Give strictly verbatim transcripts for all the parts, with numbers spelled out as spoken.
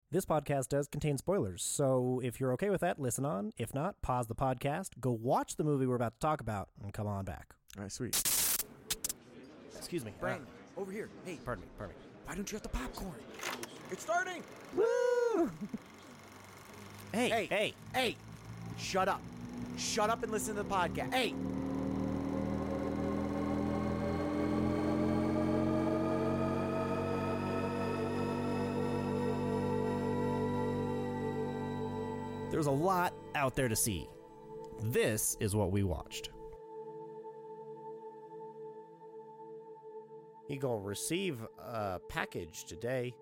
This podcast does contain spoilers, so if you're okay with that, listen on. If not, pause the podcast, go watch the movie we're about to talk about, and come on back. All right, sweet. Excuse me. Brandon, uh, over here. Hey, pardon me, pardon me. Why don't you have the popcorn? It's starting! Woo! Hey, Hey, hey. hey! Shut up. Shut up and listen to the podcast. Hey! There's a lot out there to see. This is what we watched. You gonna receive a package today.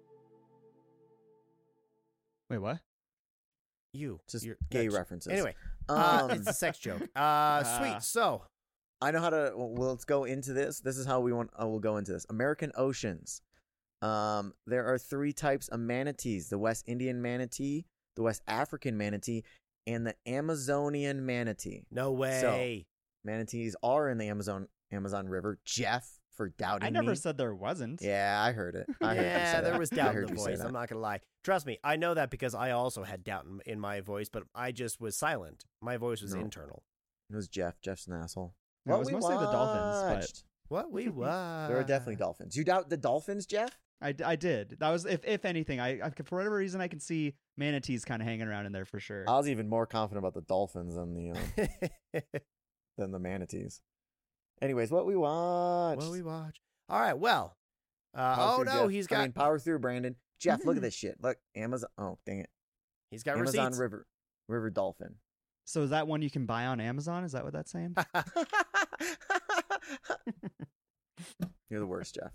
Wait, what? You. Just you're- gay uh, references. Anyway, um, uh, it's a sex joke. Uh, Ah. sweet. So, I know how to. Well, let's go into this. This is how we want. I will go into this. American oceans. Um, there are three types of manatees: the West Indian manatee, the West African manatee, and the Amazonian manatee. no way. Manatees are in the Amazon Amazon River. Jeff, for doubting I never me. said there wasn't. Yeah, I heard it. I heard you yeah, say there that. was I doubt in heard the you say voice. that. I'm not gonna lie. Trust me, I know that because I also had doubt in, in my voice, but I just was silent. My voice was No. internal. It was Jeff. Jeff's an asshole. No, it What was we mostly the dolphins, but- watched. What we what? There are definitely dolphins. You doubt the dolphins, Jeff? I, I did. That was if if anything, I, I for whatever reason I can see manatees kind of hanging around in there for sure. I was even more confident about the dolphins than the uh, than the manatees. Anyways, what we watched? What we watch? All right. Well. Uh, Power oh through, no, Jeff. he's I got mean, power through, Brandon. Jeff, look at this shit. Look, Amazon. Oh, dang it. he's got Amazon receipts. River River Dolphin. So is that one you can buy on Amazon? Is that what that's saying? You're the worst, Jeff.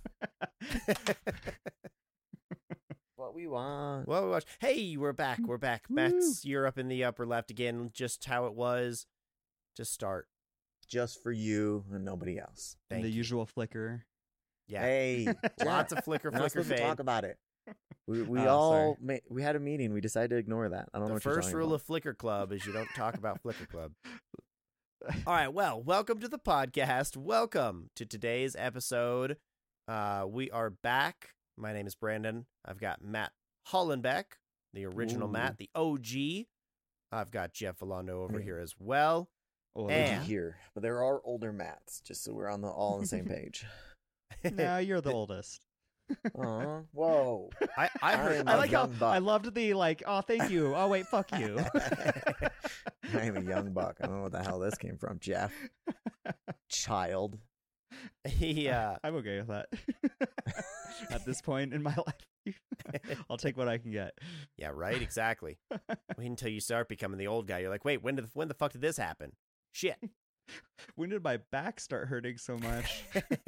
What we want? Well, we watched. Hey, we're back. We're back. Matt's, you're up in the upper left again. Just how it was to start. Just for you and nobody else. Thank the you. usual flicker. Yeah. Hey, Lots of flicker, We're not flicker, supposed to fade. talk about it. We we Oh, all ma- we had a meeting. We decided to ignore that. I don't know The what you're first talking rule about. of Flickr Club is you don't talk about Flickr Club. All right. Well, welcome to the podcast. Welcome to today's episode. Uh, we are back. My name is Brandon. I've got Matt Hollenbeck, the original Ooh. Matt, the O G. I've got Jeff Valondo over Yeah. here as well. Oh, Did you And- hear? But there are older Matts, just so we're on the all on the same page. no, you're the oldest. Aw, whoa. I, I I heard. am I a like how young buck. I loved the like. Oh, thank you. Oh, wait, fuck you. I am a young buck. I don't know what the hell this came from, Jeff. Child. he, uh, I'm okay with that. At this point in my life, I'll take what I can get. yeah, right. Exactly. Wait until you start becoming the old guy. You're like, wait, when did when the fuck did this happen? Shit. When did my back start hurting so much?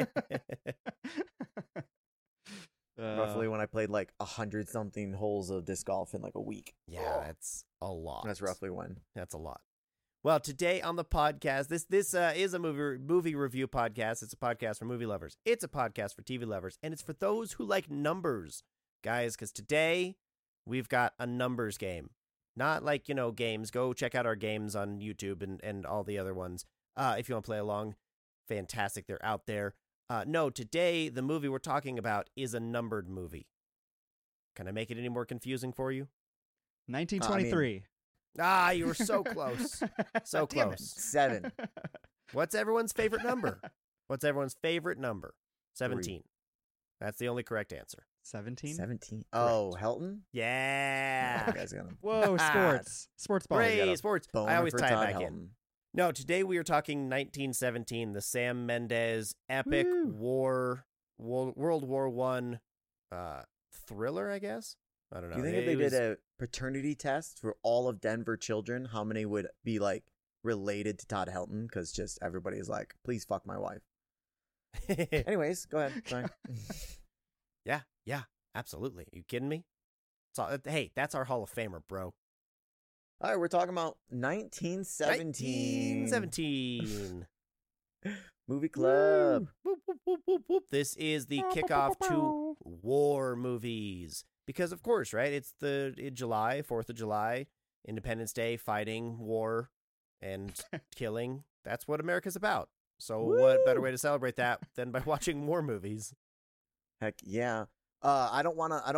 Uh, Roughly when I played like a hundred something holes of disc golf in like a week. yeah, that's a lot. That's roughly when. That's a lot. Well, today on the podcast, this this uh, is a movie movie review podcast. It's a podcast for movie lovers. It's a podcast for T V lovers, and it's for those who like numbers, guys. Because today we've got a numbers game, not like you know games. Go check out our games on YouTube and and all the other ones. Uh, if you want to play along, fantastic. They're out there. Uh, no, today the movie we're talking about is a numbered movie. Can I make it any more confusing for you? nineteen twenty-three. Ah, you were so close. So Damn it. close. Seven. What's everyone's favorite number? What's everyone's favorite number? seventeen. That's the only correct answer. seventeen. Seventeen. Oh, Helton? Yeah. You guys got him. Whoa, sports. Sports ball. Great. got Hooray, a sports. I Boner always for tie it Todd back in. Helton. No, today we are talking nineteen seventeen, the Sam Mendes epic Woo. war, wo- World War One uh, thriller, I guess? I don't know. Do you think It if they was- did a paternity test for all of Denver children, how many would be like related to Todd Helton? Because just everybody's like, please fuck my wife. Anyways, go ahead. Sorry. yeah, yeah, absolutely. you kidding me? It's all, hey, that's our Hall of Famer, bro. All right, we're talking about nineteen seventeen. nineteen seventeen. Movie Club. Whoop, whoop, whoop, whoop, whoop. This is the kickoff to war movies. Because, of course, right? It's the in July, fourth of July, Independence Day, fighting, war, and killing. That's what America's about. So what better way to celebrate that than by watching war movies? Heck yeah. Uh, I don't want to. I don't want to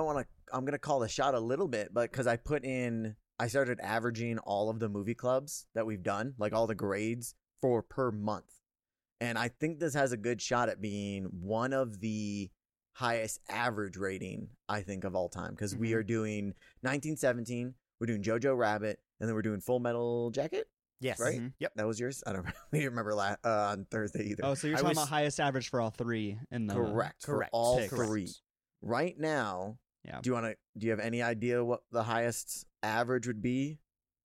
I'm gonna call the shot a little bit, but because I put in, I started averaging all of the movie clubs that we've done, like all the grades for per month, and I think this has a good shot at being one of the highest average rating I think of all time, because mm-hmm. we are doing nineteen seventeen, we're doing Jojo Rabbit, and then we're doing Full Metal Jacket. Yes. Right? Mm-hmm. Yep. That was yours? I don't we didn't remember la- uh, on Thursday either. Oh, so you're I talking was... about highest average for all three in the Correct. Correct. For all Picks. three. Right now, yeah. do you want to do you have any idea what the highest average would be?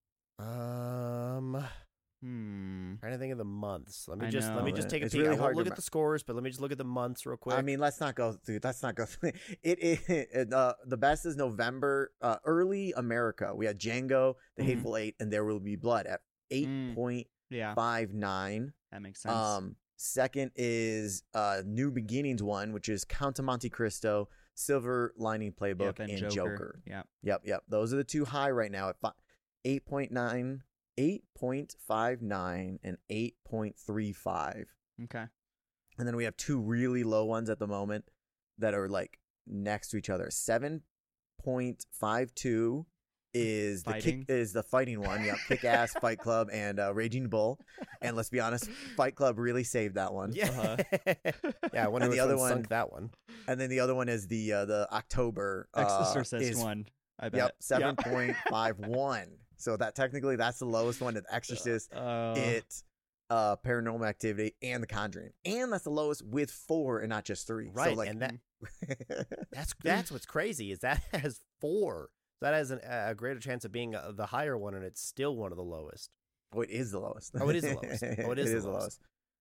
Um Hmm. Trying to think of the months. Let me I just know, let me just take a it's peek. really I won't hard to look ma- at the scores, but let me just look at the months real quick. I mean, let's not go through. Let's not go through. It, it, it uh, the best is November, uh, early America. We had Django, The Mhm. Hateful Eight, and There Will Be Blood at eight point Yeah, five nine. that makes sense. Um, second is uh, New Beginnings one, which is Count of Monte Cristo, Silver Lining Playbook, Yep, and, and Joker. Joker. Yeah. Yep, yep. Those are the two high right now at fi- eight point nine, eight point five nine, and eight point three five. Okay. And then we have two really low ones at the moment that are like next to each other. seven point five two is the Fighting? kick, is the fighting one. Yep, Kick Ass, Fight Club, and uh, Raging Bull. And let's be honest, Fight Club really saved that one. yeah, Uh-huh. yeah. I wonder And which the other one one- sunk that one. And then the other one is the uh, the October uh, Exorcist is one. I bet. Yep, seven point five one. So that technically that's the lowest one. The Exorcist, Uh, It, uh, Paranormal Activity, and The Conjuring, and that's the lowest with four and not just three. Right, So like, and that that's that's what's crazy is that has four. That has an, a greater chance of being uh, the higher one, and it's still one of the lowest. oh, it is the lowest. Oh, it is the lowest. Oh, it is the lowest.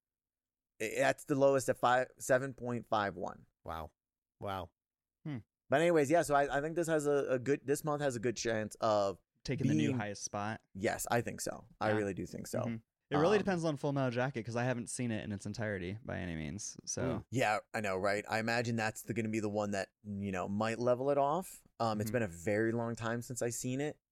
It- That's the lowest at five seven point five one. Wow, wow. But anyways, yeah. So I, I think this has a, a good. This month has a good chance of. taking the new being- highest spot. Yes, I think so. I Yeah. really do think so. Mhm. It really Um, depends on Full Metal Jacket because I haven't seen it in its entirety by any means. So Yeah, I know, right? I imagine that's going to be the one that you know might level it off. Um, it's Mhm. been a very long time since I've seen it,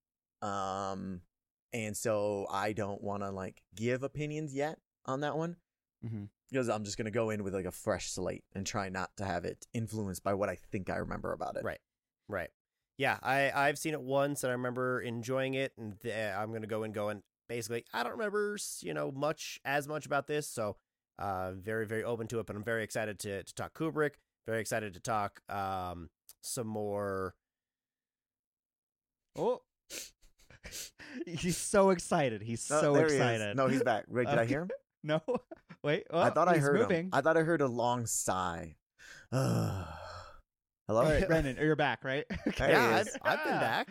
um, and so I don't want to like give opinions yet on that one Mhm. because I'm just going to go in with like a fresh slate and try not to have it influenced by what I think I remember about it. Right, right. Yeah, I I've seen it once, and I remember enjoying it, and th- I'm gonna go and go and basically I don't remember you know much as much about this, so uh, very very open to it. But I'm very excited to to talk Kubrick. Very excited to talk um some more. oh, he's so excited. He's No, so there he is. excited. No, he's back. Wait, did I Okay. hear him? No, wait. Oh, I thought I he's heard moving. him. I thought I heard a long sigh. Hello. All right, Brendan, you're back, right? There Yeah, he I've, is. I've been back.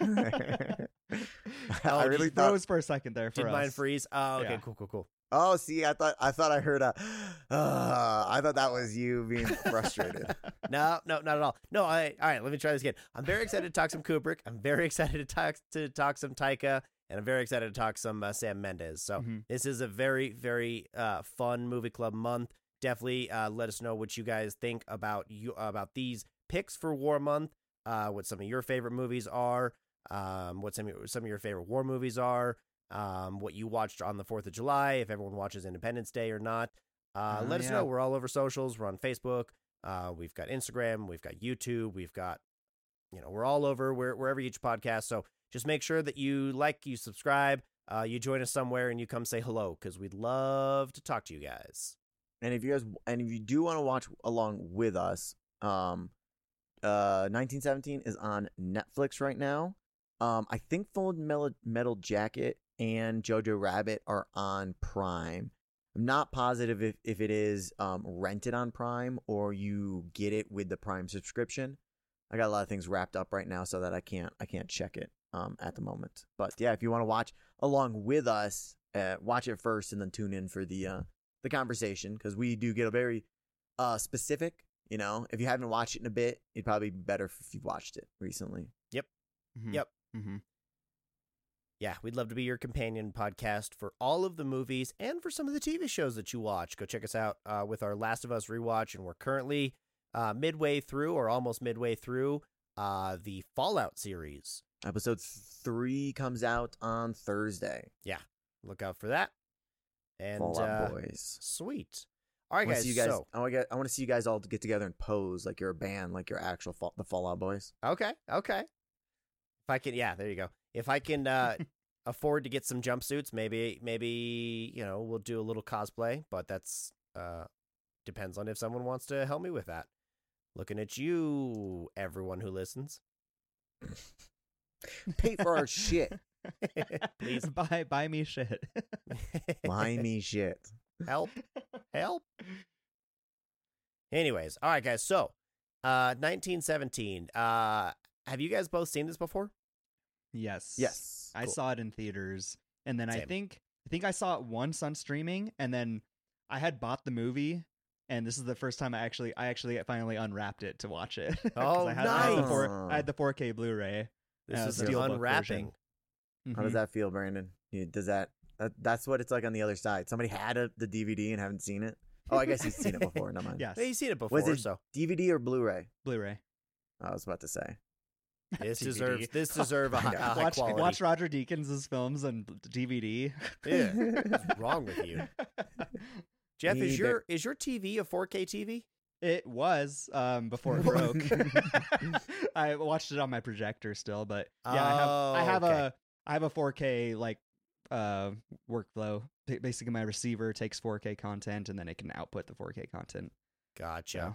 I really Just thought. froze for a second there for Did us. mine freeze? Oh, okay, Yeah. cool, cool, cool. Oh, see, I thought I thought I heard a. Uh, I thought that was you being frustrated. No, no, not at all. No, I all right. Let me try this again. I'm very excited to talk some Kubrick. I'm very excited to talk to talk some Taika, and I'm very excited to talk some uh, Sam Mendes. So Mhm. this is a very, very uh, fun movie club month. Definitely uh, let us know what you guys think about you about these picks for War Month. Uh, what some of your favorite movies are. Um, what some of, some of your favorite war movies are. Um, what you watched on the fourth of July. If everyone watches Independence Day or not. Uh, Oh, let us yeah. know. We're all over socials. We're on Facebook. Uh, we've got Instagram. We've got YouTube. We've got, you know, we're all over where, wherever you each podcast. So just make sure that you like, you subscribe, uh, you join us somewhere, and you come say hello because we'd love to talk to you guys. And if you guys, and if you do want to watch along with us, um, uh, nineteen seventeen is on Netflix right now. Um, I think Full Metal, Metal Jacket and Jojo Rabbit are on Prime. I'm not positive if, if it is um, rented on Prime or you get it with the Prime subscription. I got a lot of things wrapped up right now so that I can't I can't check it um, at the moment. But yeah, if you want to watch along with us, uh, watch it first and then tune in for the uh, the conversation because we do get a very uh, specific. You know, if you haven't watched it in a bit, it'd probably be better if you've watched it recently. Mhm. Yep. Mm-hmm. Yeah, we'd love to be your companion podcast for all of the movies and for some of the T V shows that you watch. Go check us out uh, with our Last of Us rewatch, and we're currently uh, midway through or almost midway through uh, the Fallout series. Episode three comes out on Thursday. Look out for that. And Fallout uh, Boys. sweet. All right, I want to guys. see you guys. So I want to I want to see you guys all get together and pose like you're a band, like your actual fall, the Fallout Boys. okay, okay. If I can, yeah, there you go. If I can uh, afford to get some jumpsuits, maybe, maybe you know, we'll do a little cosplay. But that's uh, depends on if someone wants to help me with that. Looking at you, everyone who listens. Pay for our shit. Please buy buy me shit. Buy me shit. help, help. Anyways, all right, guys. So, uh, nineteen seventeen. Uh, have you guys both seen this before? Yes. Yes. I Cool. saw it in theaters, and then I Same. think I think I saw it once on streaming, and then I had bought the movie, and this is the first time I actually I actually finally unwrapped it to watch it. 'Cause Oh, I had, I had the nice. four, I had the four K Blu-ray. This Uh, is the the Steelbook unwrapping. version. How does Mhm. that feel, Brandon? You, does that, that? That's what it's like on the other side. Somebody had a, the D V D and haven't seen it. Oh, I guess you've seen it before. Never mind. Yes. Well, you've seen it before, Was it so D V D or Blu-ray? Blu-ray. I was about to say. this D V D. deserves this deserve a, hi- a high watch quality. watch Roger Deakins' films and D V D. Yeah, what's wrong with you, Jeff? Me Is your is your T V a four K T V? It was um before it broke. I watched it on my projector still, but yeah, I have I Oh, have okay. a I have a four K like uh workflow. Ba- Basically, my receiver takes four K content and then it can output the four K content. Gotcha.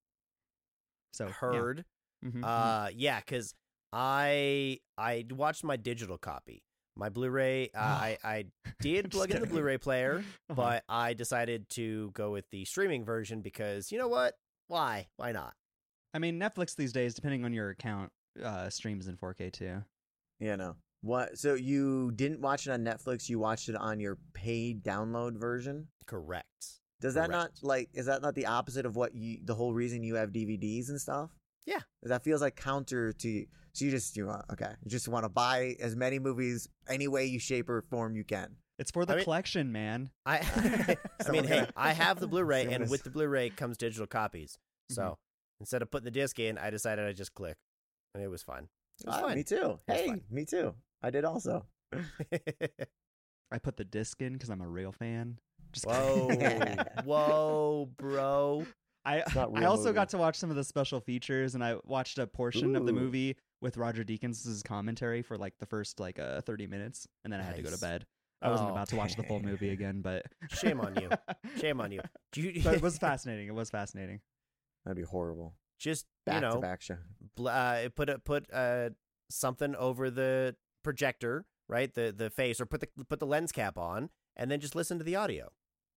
So Heard. Yeah. Mhm, mhm. Uh, yeah, because I I watched my digital copy. My Blu-ray, uh, I I did Just plug in the kidding. Blu-ray player, Uh-huh. but I decided to go with the streaming version because you know what? Why? Why not? I mean, Netflix these days, depending on your account, uh, streams in four K too. Yeah, no. What? So you didn't watch it on Netflix? You watched it on your paid download version? Correct. Does that Correct. not like? Is that not the opposite of what you? The whole reason you have D V Ds and stuff? Yeah. That feels like counter to. So you just you want okay. You just want to buy as many movies any way you shape or form you can. It's for the I mean- collection, man. I I Someone mean, hey, gonna- I have the Blu-ray, someone and is- with the Blu-ray comes digital copies. So Mhm. instead of putting the disc in, I decided I'd just click, and it was fun. It was Ah, fun. me too. It was Hey, fun. me too. I did also. I put the disc in because I'm a real fan. Just Whoa, kidding. whoa, bro! I not I real also movie. got to watch some of the special features, and I watched a portion of the Ooh. movie with Roger Deakins' commentary for like the first like uh, thirty minutes, and then I had to go to Nice. bed. I wasn't Oh. about to watch the full movie again, but Shame on you. Shame on you. Do you but it was fascinating. It was fascinating. That'd be horrible. just Back you know to back show. bl- uh, put a, put uh, something over the projector, right? The the face, or put the put the lens cap on, and then just listen to the audio.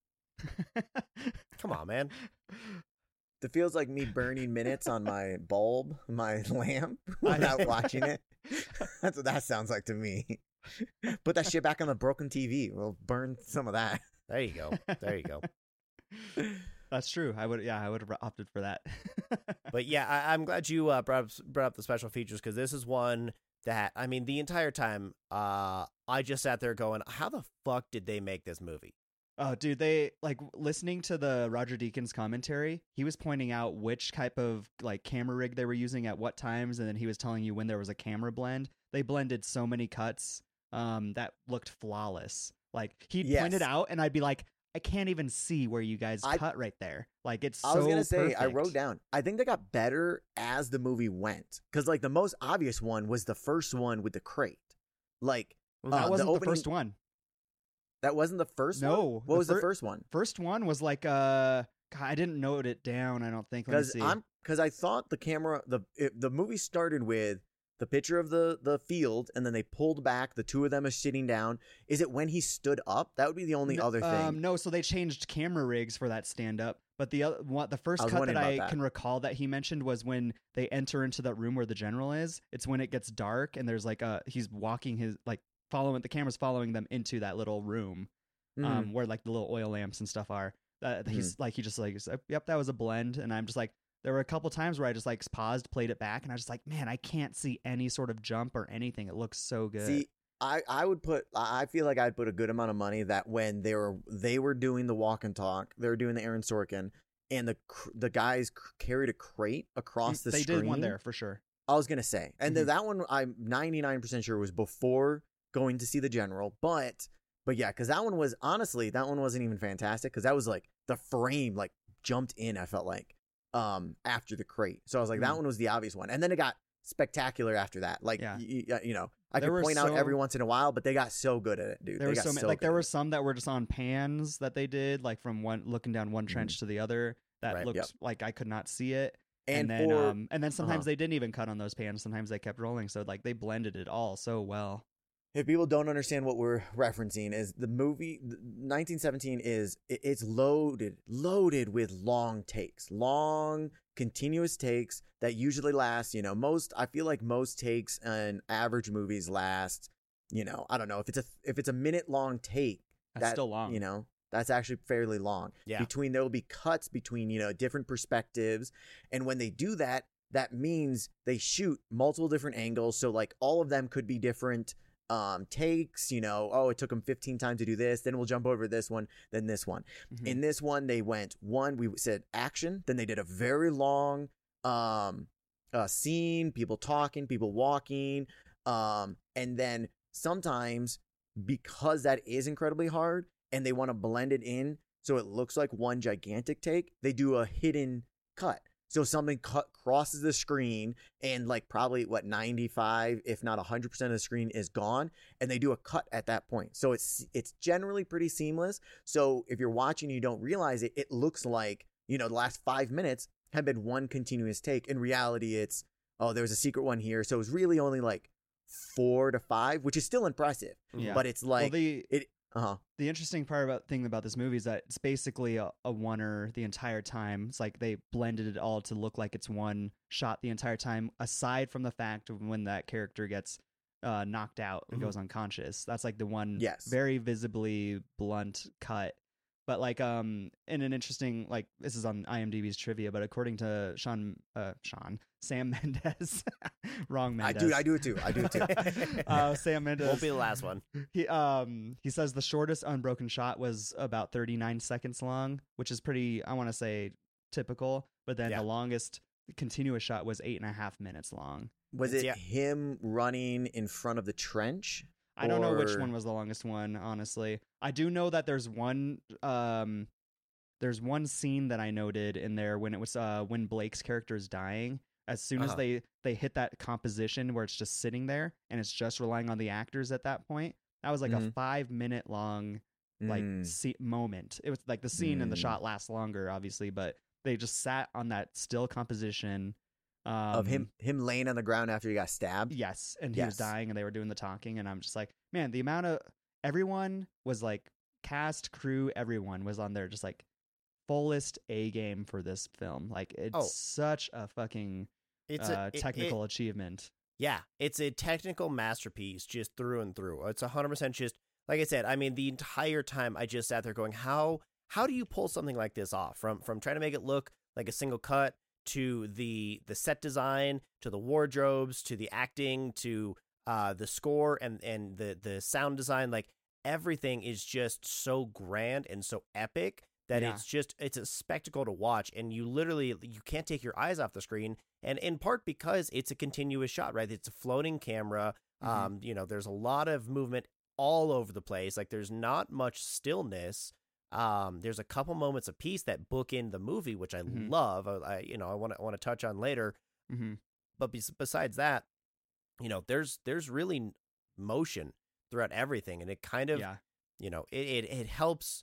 Come on, man. It feels like me burning minutes on my bulb, my lamp, without watching it. That's what that sounds like to me. Put that shit back on the broken T V. We'll burn some of that. There you go. There you go. That's true. I would, yeah, I would have opted for that. But yeah, I, I'm glad you uh, brought up, brought up the special features because this is one that I mean the entire time uh, I just sat there going, how the fuck did they make this movie? Oh, dude, they like listening to the Roger Deakins commentary. He was pointing out which type of like camera rig they were using at what times, and then he was telling you when there was a camera blend. They blended so many cuts um, that looked flawless. Like he'd Yes. point it out, and I'd be like, I can't even see where you guys I- cut right there. Like it's. I was so gonna say I perfect. wrote down. I think they got better as the movie went because like the most obvious one was the first one with the crate. Like Well, that uh, the wasn't the, opening- first one. that wasn't the first one. No, What the was fir- the first one? First one was like uh, God, I didn't note it down. I don't think. Let me Because see. I'm because I thought the camera the it, the movie started with the picture of the the field and then they pulled back. The two of them are sitting down. Is it when he stood up? That would be the only N- other thing. Um, no, so they changed camera rigs for that stand up. But the other, what the first I was cut that wondering I about that. can recall that he mentioned was when they enter into that room where the general is. It's when it gets dark and there's like a he's walking his like following the camera's following them into that little room, Mhm. um, where like the little oil lamps and stuff are. Uh, he's Mm-hmm. like he just like he's like, yep, that was a blend, and I'm just like. There were a couple times where I just like paused, played it back, and I was just like, man, I can't see any sort of jump or anything. It looks so good. See, I, I would put I I feel like I'd put a good amount of money that when they were they were doing the walk and talk, they were doing the Aaron Sorkin, and the cr- the guys c- carried a crate across the they screen. did one there for sure. I was gonna say, and Mhm. then that one I'm ninety-nine percent sure was before going to see the general, but But yeah, because that one was honestly that one wasn't even fantastic because that was like the frame like jumped in. I felt like um after the crate, so I was like, that Mm. one was the obvious one, and then it got spectacular after that. Like Yeah. y- y- you know, I There could were point out so- every once in a while, but they got so good at it, dude. There they were got so many, so like there good were at it. some that were just on pans that they did, like from one looking down one trench to the other. That Right. looked Yep. like I could not see it. And, then for um and then sometimes uh-huh. they didn't even cut on those pans. Sometimes they kept rolling. So like they blended it all so well. if people don't understand what we're referencing, is the movie nineteen seventeen is it- it's loaded loaded with long takes, long continuous takes that usually last, you know, most I feel like most takes in average movies last, you know, I don't know, if it's a if it's a minute long take, That's that, still long. you know, that's actually fairly long. Yeah. Between there will be cuts between, you know, different perspectives, and when they do that, that means they shoot multiple different angles, so like all of them could be different um takes, you know, oh, it took them fifteen times to do this, then we'll jump over this one, then this one. Mhm. In this one they went one, we said action, then they did a very long um uh scene, people talking, people walking, um and then sometimes, because that is incredibly hard and they want to blend it in so it looks like one gigantic take, they do a hidden cut. So something cut crosses the screen and like probably what ninety-five if not one hundred percent of the screen is gone, and they do a cut at that point. So it's it's generally pretty seamless. So if you're watching and you don't realize it, it looks like, you know, the last five minutes have been one continuous take. In reality, it's, oh, there was a secret one here. So it's really only like four to five, which is still impressive. Yeah. But it's Well, like the it uh-huh. the interesting part about thing about this movie is that it's basically a, a oneer the entire time. It's like they blended it all to look like it's one shot the entire time, aside from the fact of when that character gets uh, knocked out and Mhm. goes unconscious. That's like the one Yes. very visibly blunt cut. But like um in an interesting, like, this is on IMDb's trivia, but according to Sean uh Sean Sam Mendes, wrong I Mendes. do I do it too. I do it too. uh, Sam Mendes Won't be the last one. he um he says the shortest unbroken shot was about thirty-nine seconds long, which is pretty, I want to say, typical. But then Yeah. the longest continuous shot was eight and a half minutes long. Was It's- it yeah. him running in front of the trench? I don't know which Or- one was the longest one, honestly. I do know that there's one um there's one scene that I noted in there when it was uh when Blake's character is dying. As soon as Uh-huh. they they hit that composition where it's just sitting there and it's just relying on the actors at that point, that was like a Mhm. five minute long like Mm. se- moment. It was like the scene and the Mm. shot lasts longer, obviously, but they just sat on that still composition um, of him him laying on the ground after he got stabbed. Yes, and he was Yes. dying, and they were doing the talking, and I'm just like, man, the amount of everyone was like cast, crew, everyone was on there, just like fullest A game for this film. Like it's Oh. such a fucking It's uh, a it- it- technical achievement. Yeah, it's a technical masterpiece just through and through. It's one hundred percent just, like I said, I mean, the entire time I just sat there going, how how do you pull something like this off? From from trying to make it look like a single cut, to the the set design, to the wardrobes, to the acting, to uh, the score and, and the, the sound design. Like, everything is just so grand and so epic that Yeah. it's just, it's a spectacle to watch. And you literally, you can't take your eyes off the screen. And in part because it's a continuous shot, right? It's a floating camera. Mhm. Um, you know, there's a lot of movement all over the place. Like, there's not much stillness. Um, there's a couple moments of peace that book in the movie, which I Mhm. love. I, I, you know, I want to, I want to touch on later. hmm But bes- besides that, you know, there's, there's really motion throughout everything. And it kind of, Yeah, you know, it, it, it helps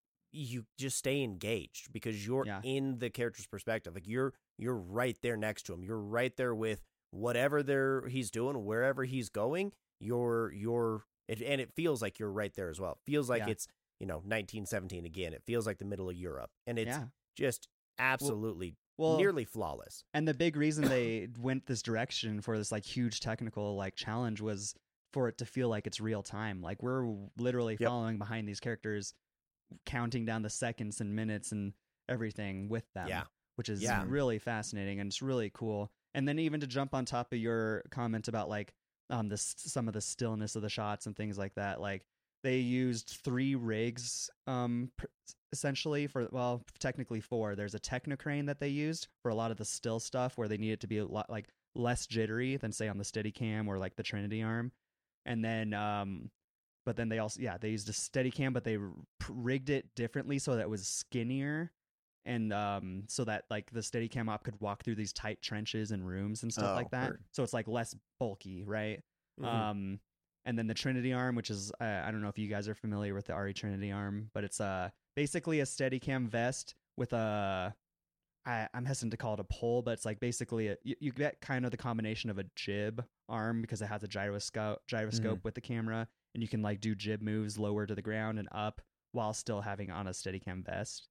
you just stay engaged because you're Yeah. in the character's perspective. Like, you're, you're right there next to him. You're right there with whatever they're, he's doing, wherever he's going, you're, you're, it, and it feels like you're right there as well. It feels like Yeah. it's, you know, nineteen seventeen again. It feels like the middle of Europe, and it's yeah. just absolutely Well, nearly flawless. and the big reason they went this direction for this like huge technical like challenge was for it to feel like it's real time. Like, we're literally Yep. following behind these characters, counting down the seconds and minutes and everything with them. Yeah. Which is Yeah. really fascinating, and it's really cool. And then even to jump on top of your comment about like um the s- some of the stillness of the shots and things like that, like they used three rigs um pr- essentially for, well, technically four. There's a Technocrane that they used for a lot of the still stuff where they need it to be a lot like less jittery than say on the Steadicam or like the Trinity arm. And then um but then they also yeah they used a Steadicam, but they r- rigged it differently so that it was skinnier, and um so that like the Steadicam op could walk through these tight trenches and rooms and stuff Oh, like that. word. So it's like less bulky, right? Mhm. Um, and then the Trinity arm, which is uh, I don't know if you guys are familiar with the R E Trinity arm, but it's uh basically a Steadicam vest with a I, I'm hesitant to call it a pole, but it's like basically a, you, you get kind of the combination of a jib arm because it has a gyroscope gyroscope with the camera, and you can like do jib moves lower to the ground and up while still having on a Steadicam vest.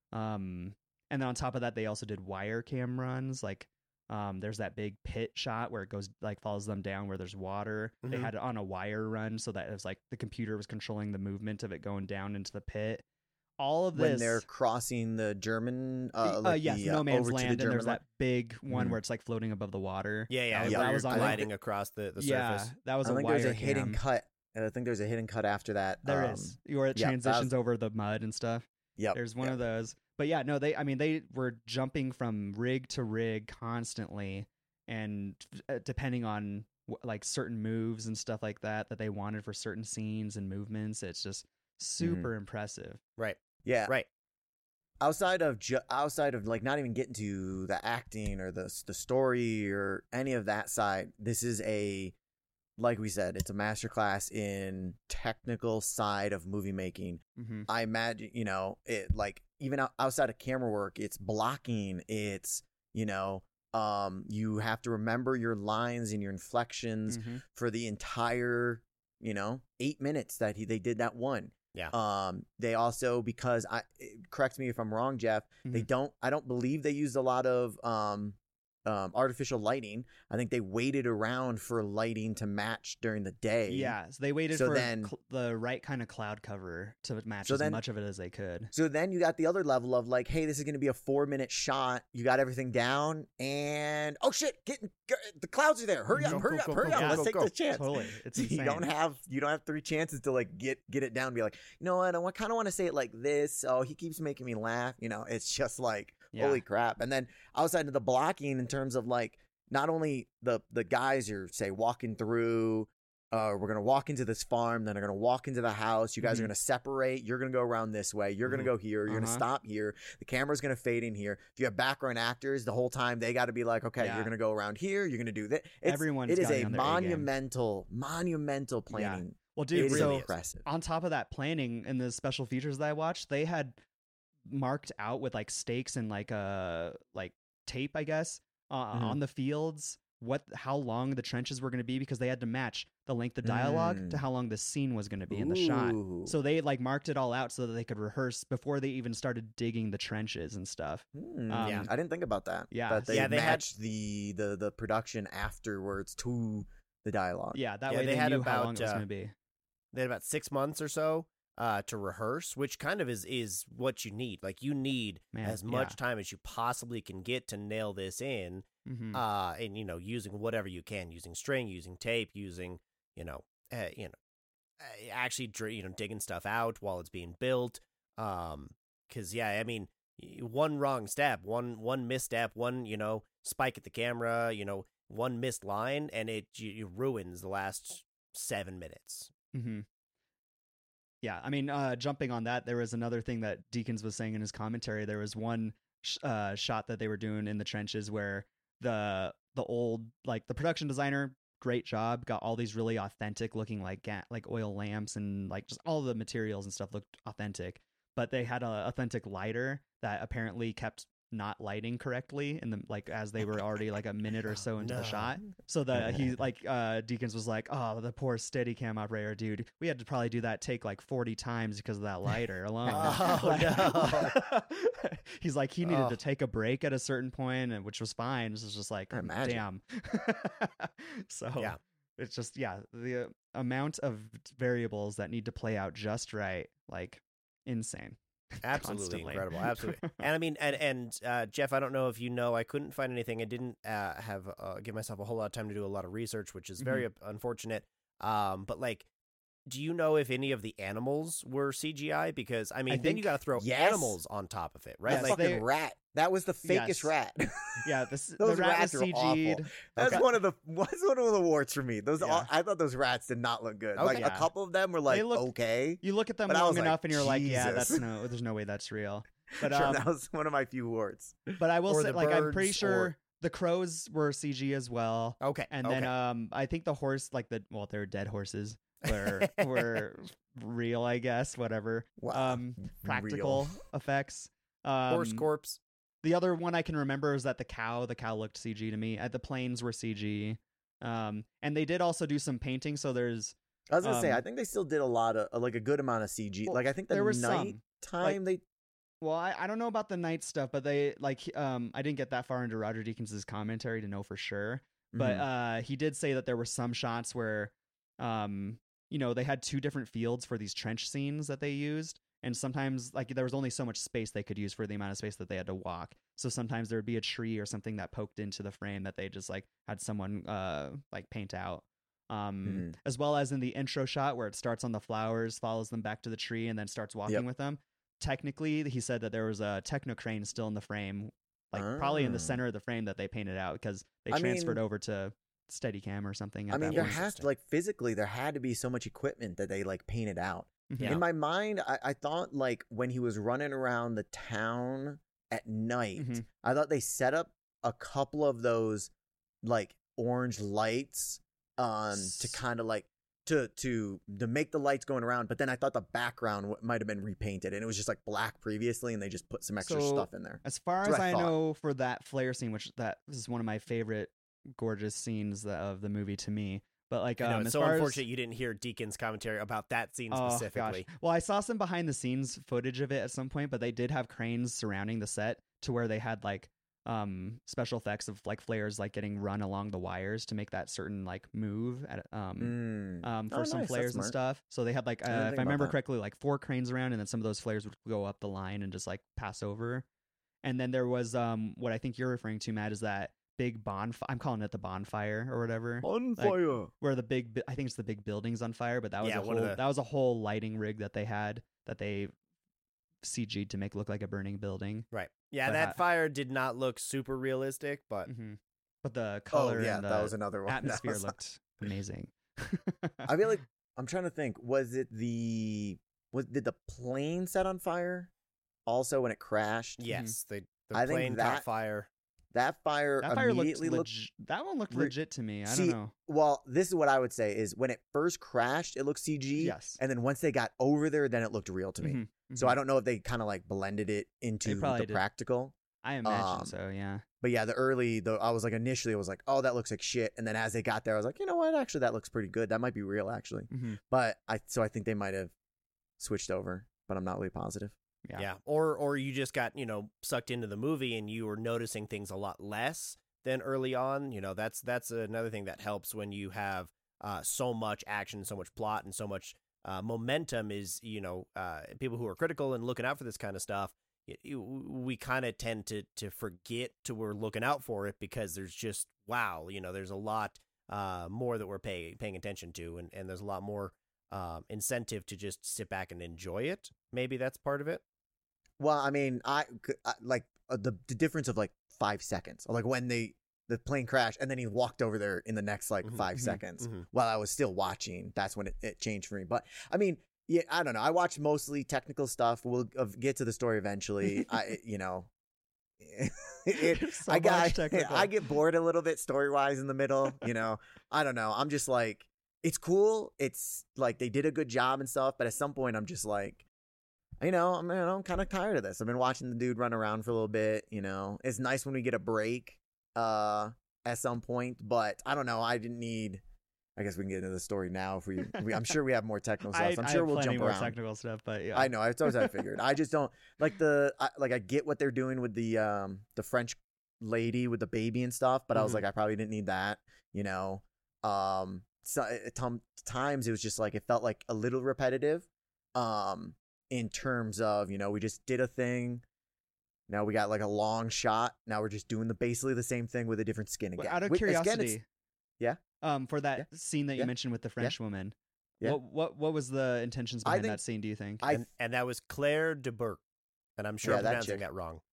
Um, and then on top of that, they also did wire cam runs. Like, um, there's that big pit shot where it goes like follows them down where there's water. They Mhm. had it on a wire run so that it was like the computer was controlling the movement of it going down into the pit. All of this When they're crossing the German, uh, uh, like yes, the, no uh, man's over to land, the and German there's line. that big one Mhm. where it's like floating above the water. Yeah, yeah. that was, yeah, that where was you're on gliding like, across the, the yeah, surface. that was I a think wire there's a hidden cam. cut. I think there's a hidden cut after that. There um, is, where it yeah, that transitions was- over the mud and stuff. Yep. There's one yep. of those. But yeah, no, they, I mean, they were jumping from rig to rig constantly, and uh, depending on wh- like certain moves and stuff like that that they wanted for certain scenes and movements, it's just super impressive. Right. Yeah. Right. Outside of ju- outside of like not even getting to the acting or the the story or any of that side, this is a, like we said, it's a masterclass in technical side of movie making. Mm-hmm. I imagine, you know, it like even out- outside of camera work, it's blocking, it's, you know, um, you have to remember your lines and your inflections Mm-hmm. for the entire, you know, eight minutes that he they did that one. Yeah. Um, they also, because I correct me if I'm wrong, Jeff, they Mhm. don't. I don't believe they used a lot of um, um, artificial lighting. I think they waited around for lighting to match during the day. Yeah, so they waited So for then- cl- the right kind of cloud cover to match So as then- much of it as they could. So then you got the other level of like, hey, this is going to be a four minute shot. You got everything down, and oh shit, get, get the clouds are there. Hurry up, Go, hurry go, up, go, hurry go, up. go, Let's go, take go. this chance. Totally, it's you insane. don't have you don't have three chances to like get get it down and be like, you know what, I kind of want to say it like this. Oh, he keeps making me laugh. You know, it's just like, Yeah. holy crap. And then outside of the blocking, in terms of like not only the the guys are say walking through, uh, we're gonna walk into this farm, then they're gonna walk into the house. You guys Mhm. are gonna separate. You're gonna go around this way. You're gonna Mhm. go here. You're Uh-huh. gonna stop here. The camera's gonna fade in here. If you have background actors, the whole time they got to be like, okay, Yeah. you're gonna go around here. You're gonna do that. It's, Everyone's it is gotta be a on their A game. monumental, monumental planning. Well, It dude, is so impressive. on top of that planning and the special features that I watched, they had marked out with like stakes and like uh like tape, I guess, uh, Mhm. on the fields what how long the trenches were going to be because they had to match the length of dialogue Mm. to how long the scene was going to be in the shot. Ooh. So they like marked it all out so that they could rehearse before they even started digging the trenches and stuff. Hmm, Um, Yeah. I didn't think about that. Yeah. that they, Yeah, they had- matched the, the the production afterwards to the dialogue. Yeah, that Yeah, way they they, had knew how about, long it was uh, going to be. They had about six months or so uh, to rehearse, which kind of is is what you need. Like you need Man, as much yeah. time as you possibly can get to nail this in. Mhm. Uh, and you know, using whatever you can, using string, using tape, using you know, uh, you know, uh, actually, dr- you know, digging stuff out while it's being built. Um, because yeah, I mean, y- one wrong step, one one misstep, one you know, spike at the camera, you know, one missed line, and it, you, it ruins the last seven minutes. Mm-hmm. Yeah, I mean, uh, jumping on that, there was another thing that Deakins was saying in his commentary. There was one sh- uh, shot that they were doing in the trenches where the the old like the production designer, great job, got all these really authentic looking like ga- like oil lamps and like just all the materials and stuff looked authentic. But they had a authentic lighter that apparently kept not lighting correctly in the like as they were already like a minute or so into No. the shot. So the he like uh Deakins was like, oh, the poor Steadicam operator, dude. We had to probably do that take like forty times because of that lighter alone. Oh, Like- He's like he needed Oh. to take a break at a certain point, and which was fine. This was just like I imagine. damn. So Yeah. it's just yeah, the uh, amount of variables that need to play out just right, like insane. Absolutely Constantly. incredible, absolutely. And I mean, and and uh, Jeff, I don't know if you know, I couldn't find anything. I didn't uh, have uh, give myself a whole lot of time to do a lot of research, which is very unfortunate. Um, but like, do you know if any of the animals were C G I? Because I mean, I then you think- got to throw Yes. animals on top of it, right? Yes, That Like, they- fucking rat. That was the fakest Yes. rat. Yeah, this, the Those rat rats was were C G'd. awful. That's Okay. one of the that's one of the warts for me. Those Yeah. all, I thought those rats did not look good. Okay. Like Yeah. a couple of them were like looked- okay. You look at them But I long was like, enough, and you're like, yeah, Jesus. that's no, there's no way that's real. But Sure, um, that was one of my few warts. but I will or say, the like, I'm pretty birds, sure or- the crows were C G as well. okay, And okay. then um, I think the horse, like the well, they're dead horses, were were real, I guess. Whatever. Wow. Um, practical effects. Um, horse corpse. The other one I can remember is that the cow, the cow looked C G to me. At the planes were C G. Um, and they did also do some painting. So there's I was gonna say, um, I think they still did a lot of like a good amount of C G. Well, like I think the there was night some. time they well, I, I don't know about the night stuff, but they like um I didn't get that far into Roger Deakins' commentary to know for sure. But Mhm. uh, he did say that there were some shots where, um, you know, they had two different fields for these trench scenes that they used, and sometimes like there was only so much space they could use for the amount of space that they had to walk. So sometimes there would be a tree or something that poked into the frame that they just like had someone uh like paint out. Um, Mhm. as well as in the intro shot where it starts on the flowers, follows them back to the tree, and then starts walking Yep. with them. Technically, he said that there was a techno crane still in the frame, like probably in the Ah. center of the frame that they painted out because they I transferred mean- over to Steadicam or something. At I mean, that there point. has to like physically there had to be so much equipment that they like painted out. Mhm. Yeah. In my mind, I, I thought like when he was running around the town at night, Mhm. I thought they set up a couple of those like orange lights um to S- kind of like to to to make the lights going around, but then I thought the background w- might have been repainted and it was just like black previously and they just put some extra So- stuff in there. As far That's as what I I thought. know, for that flare scene, which that is one of my favorite gorgeous scenes tha- of the movie to me. But like, I know, um, it's as so far unfortunate as, you didn't hear Deacon's commentary about that scene oh, specifically. gosh. Well, I saw some behind the scenes footage of it at some point, but they did have cranes surrounding the set to where they had like um special effects of like flares like getting run along the wires to make that certain like move at um Mm. um for Oh, some nice, that's flares and smart. stuff. So they had like didn't uh, think if I about remember that. correctly, like four cranes around, and then some of those flares would go up the line and just like pass over. And then there was um what I think you're referring to, Matt, is that big bonfire. I'm calling it the bonfire or whatever, On Like, fire. where the big bi- I think it's the big building's on fire, but that was Yeah, a one whole of the- that was a whole lighting rig that they had that they C G'd to make look like a burning building. Right. Yeah, But that ha- fire did not look super realistic, but hmm But the color Oh yeah, and the that was another one. That atmosphere was- looked amazing. I feel like I'm trying to think. Was it the was did the plane set on fire? Also, when it crashed, yes, the, the I think plane that- caught fire. that fire that fire looked immediately looked. legit. That one looked re- legit to me. I See, don't know. Well, this is what I would say: is when it first crashed, it looked C G. Yes. And then once they got over there, then it looked real to me. Mhm, So mhm. I don't know if they kind of like blended it into probably the did. practical. I imagine um, so. Yeah. But yeah, the early, the I was like initially, I was like, oh, that looks like shit. And then as they got there, I was like, you know what? Actually, that looks pretty good. That might be real, actually. hmm But I, so I think they might have switched over, but I'm not really positive. Yeah. Yeah. Or or you just got, you know, sucked into the movie and you were noticing things a lot less than early on. You know, that's that's another thing that helps when you have uh, so much action, so much plot, and so much uh, momentum is, you know, uh, people who are critical and looking out for this kind of stuff, y- y- we kind of tend to to forget to we're looking out for it because there's just, wow, you know, there's a lot uh, more that we're paying paying attention to, and, and there's a lot more um, incentive to just sit back and enjoy it. Maybe that's part of it. Well, I mean, I, c- I- like uh, the the difference of like five seconds, like when they the plane crashed and then he walked over there in the next like Mhm, five mhm, seconds mhm. while I was still watching. That's when it, it changed for me. But I mean, yeah, I don't know. I watch mostly technical stuff. We'll uh, get to the story eventually. I, you know, it, So I much got technical. I get bored a little bit story wise in the middle. You know, I don't know. I'm just like, it's cool. It's like they did a good job and stuff. But at some point, I'm just like, you know, I'm, you know, I'm kind of tired of this. I've been watching the dude run around for a little bit. You know, it's nice when we get a break uh, at some point. But I don't know. I didn't need. I guess we can get into the story now. If we, we I'm sure we have more technical stuff. I, So I'm I sure have we'll plenty jump more around. technical stuff, but yeah. I know. It's always what I figured. I just don't like the I, like. I get what they're doing with the um the French lady with the baby and stuff, but I was Mhm. like, I probably didn't need that. You know, um, so at tom- times it was just like it felt like a little repetitive. Um, in terms of you know we just did a thing. Now we got like a long shot. Now we're just doing the basically the same thing with a different skin But again. out of Which, again, curiosity, it's- yeah? um, for that Yeah. scene that you Yeah. mentioned with the French woman, Yeah. What what what was the intentions I behind think- that scene? Do you think? I and, and that was Claire de Burke, and I'm sure Yeah, I'm that pronouncing chick. that wrong.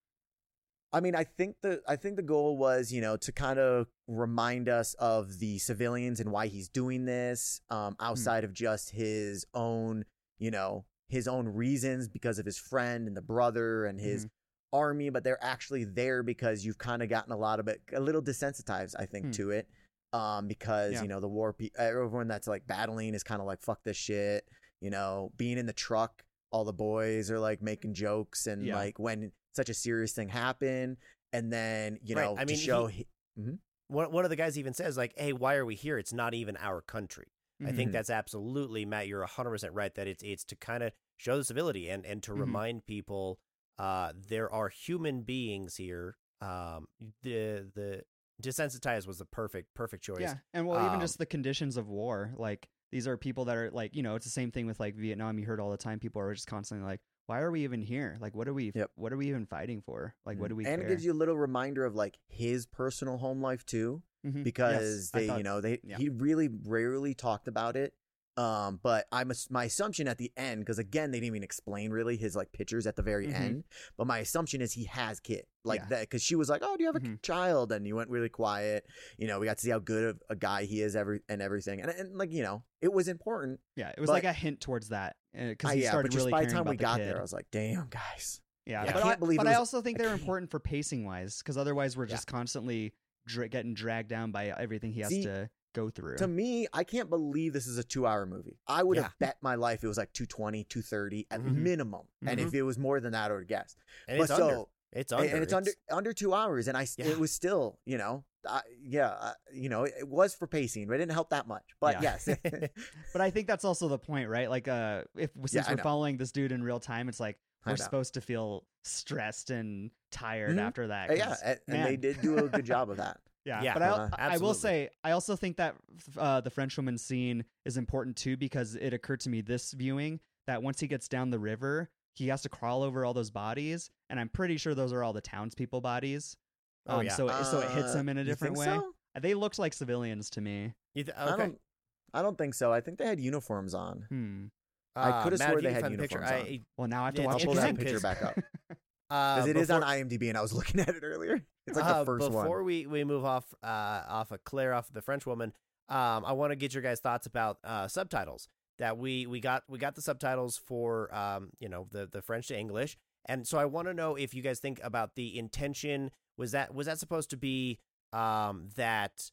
I mean, I think the I think the goal was, you know, to kind of remind us of the civilians and why he's doing this, um, outside of just his own, you know, his own reasons because of his friend and the brother and his Mhm. army, but they're actually there because you've kind of gotten a lot of it, a little desensitized, I think, Hmm. to it, um, because Yeah. you know the war, pe- everyone that's like battling is kind of like fuck this shit, you know, being in the truck, all the boys are like making jokes and Yeah. like when such a serious thing happened, and then you Right, know I mean, to show he- he, One one of the guys even says like, "Hey, why are we here? It's not even our country." I think Mhm. that's absolutely, Matt. You're one hundred percent right that it's it's to kind of show the civility and and to Mhm. remind people uh, there are human beings here. Um, the the desensitized was the perfect perfect choice. Yeah, and well, even Um, just the conditions of war. Like these are people that are like, you know, it's the same thing with like Vietnam. You heard all the time people are just constantly like, "Why are we even here? Like, what are we? Yep. What are we even fighting for? Like, what do we?" and care? it gives you a little reminder of like his personal home life too, Mhm. because Yes, I they, thought- you know, they yeah. he really rarely talked about it. Um, but I'm ass- my assumption at the end, because again, they didn't even explain really his like pictures at the very Mhm. end. But my assumption is he has kid like Yeah. that, because she was like, "Oh, do you have a Mhm. child?" And he went really quiet. You know, we got to see how good of a guy he is, every and everything, and and like you know, it was important. Yeah, it was but- like a hint towards that because Uh, he yeah, started but just really by the caring time about we the got kid. there, I was like, "Damn, guys." Yeah, Yeah. but, I can't I, believe but it I was- also think I they're can't- important for pacing wise, because otherwise we're Yeah. just constantly dra- getting dragged down by everything he has See, to go through. To me, I can't believe this is a two-hour movie. I would Yeah. have bet my life it was like two twenty, two thirty at Mhm. minimum. And Mhm. if it was more than that, I would have guessed. and But it's under. so, It's and, under. and it's, under under two hours, and I s- Yeah. it was still, you know, I, yeah, uh, you know, it, it was for pacing, but it didn't help that much. But Yeah. yes, But I think that's also the point, right? Like, uh, if since I we're know. following this dude in real time, it's like I we're know. supposed to feel stressed and tired Mhm. after that. Uh, yeah, 'cause, and, and they man. did do a good job of that. Yeah, Yeah, but I, uh, I will absolutely. say, I also think that uh, the Frenchwoman scene is important too, because it occurred to me this viewing that once he gets down the river, he has to crawl over all those bodies, and I'm pretty sure those are all the townspeople bodies. Oh, Um, yeah. So it, so it hits Uh, him in a you different way. think so? They looked like civilians to me. You th- I okay. don't. I don't think so. I think they had uniforms on. Hmm. I coulda Uh, Matt, swore if you they can had find the picture, uniforms I, on. Well, now I have to Yeah, watch it's I'll pull it that interesting again. picture 'cause- back up uh, because it is on before- IMDb, and I was looking at it earlier. It's like uh, the first one. before we, we move off uh, off of Claire, off of the French woman, um, I want to get your guys' thoughts about uh, subtitles. That we we got we got the subtitles for um, you know the the French to English, and so I want to know if you guys think about the intention. Was that was that supposed to be um, that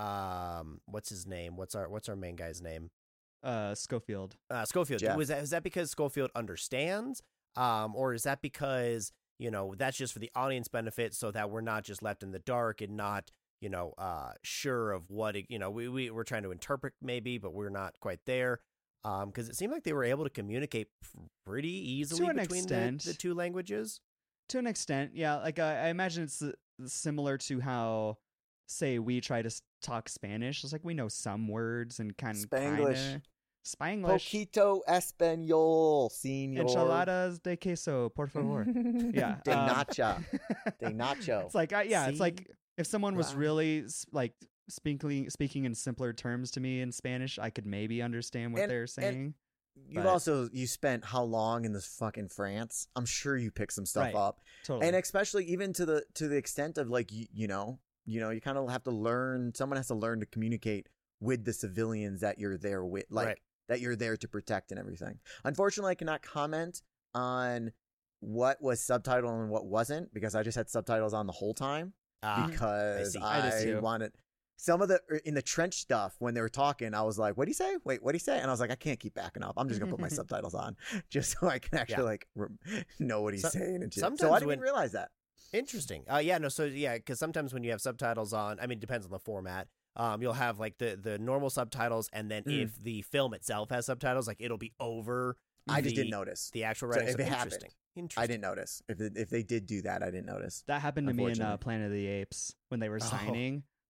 um, what's his name? What's our what's our main guy's name? Uh, Schofield. Uh, Schofield. Jeff. Was that is that because Schofield understands, um, or is that because you know that's just for the audience benefit, so that we're not just left in the dark and not you know uh, sure of what it, you know we we we're trying to interpret maybe, but we're not quite there. Um, because it seemed like they were able to communicate pretty easily an between the, extent. the two languages. To an extent, yeah. Like I, I imagine it's uh, similar to how, say, we try to s- talk Spanish. It's like we know some words and kind of Spanglish. Spanglish. Poquito español, señor. Enchiladas de queso, por favor. Yeah. De um, nacha. De nacho. It's like, I, yeah, it's See? like if someone was Right. really s- like speaking speaking in simpler terms to me in Spanish, I could maybe understand what And- they're and- saying. You've but- also you spent how long in this fucking France? I'm sure you picked some stuff Right. up, Totally. and especially even to the to the extent of like you, you know you know you kind of have to learn. Someone has to learn to communicate with the civilians that you're there with, like Right. that you're there to protect and everything. Unfortunately, I cannot comment on what was subtitled and what wasn't because I just had subtitles on the whole time Ah, because see. I did I, too. wanted some of the er, in the trench stuff when they were talking. I was like, "What do you say? Wait, what do you say?" And I was like, "I can't keep backing up. I'm just gonna put my subtitles on just so I can actually Yeah. like rem- know what he's So- saying and shit." So sometimes I didn't when- even realize that. Interesting. Uh, yeah, no, so yeah, because sometimes when you have subtitles on, I mean, it depends on the format. Um, you'll have like the the normal subtitles, and then Mm. if the film itself has subtitles, like it'll be over. I just the- didn't notice. the actual So writing. if it interesting. happened, Interesting. I didn't notice. If it, if they did do that, I didn't notice. That happened to me in uh, Unfortunately. Planet of the Apes when they were Oh. signing.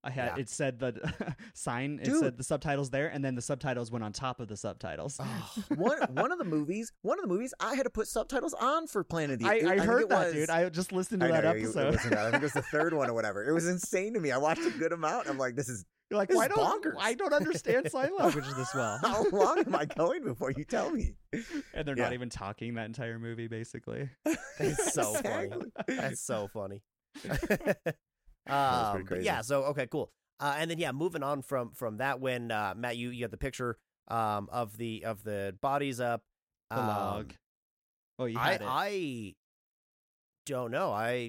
I had Yeah. it said the sign. It Dude. said the subtitles there, and then the subtitles went on top of the subtitles. Oh, one one of the movies, one of the movies, I had to put subtitles on for Planet of the I, Apes. I think heard it that, was- dude. I just listened to I that know, you- you episode. listened to that. I think it was the third one or whatever. It was insane to me. I watched a good amount. I'm like, this is You're like, This why is don't bonkers. I don't understand sign language this well? how long am I going before you tell me? And they're Yeah. not even talking that entire movie, basically. it's so funny. Exactly. That's so funny. pretty um, but crazy. yeah. So okay, cool. Uh, and then yeah, moving on from from that, when uh, Matt, you you got the picture um of the of the bodies up. The um, log. Oh, you I had it. I don't know. I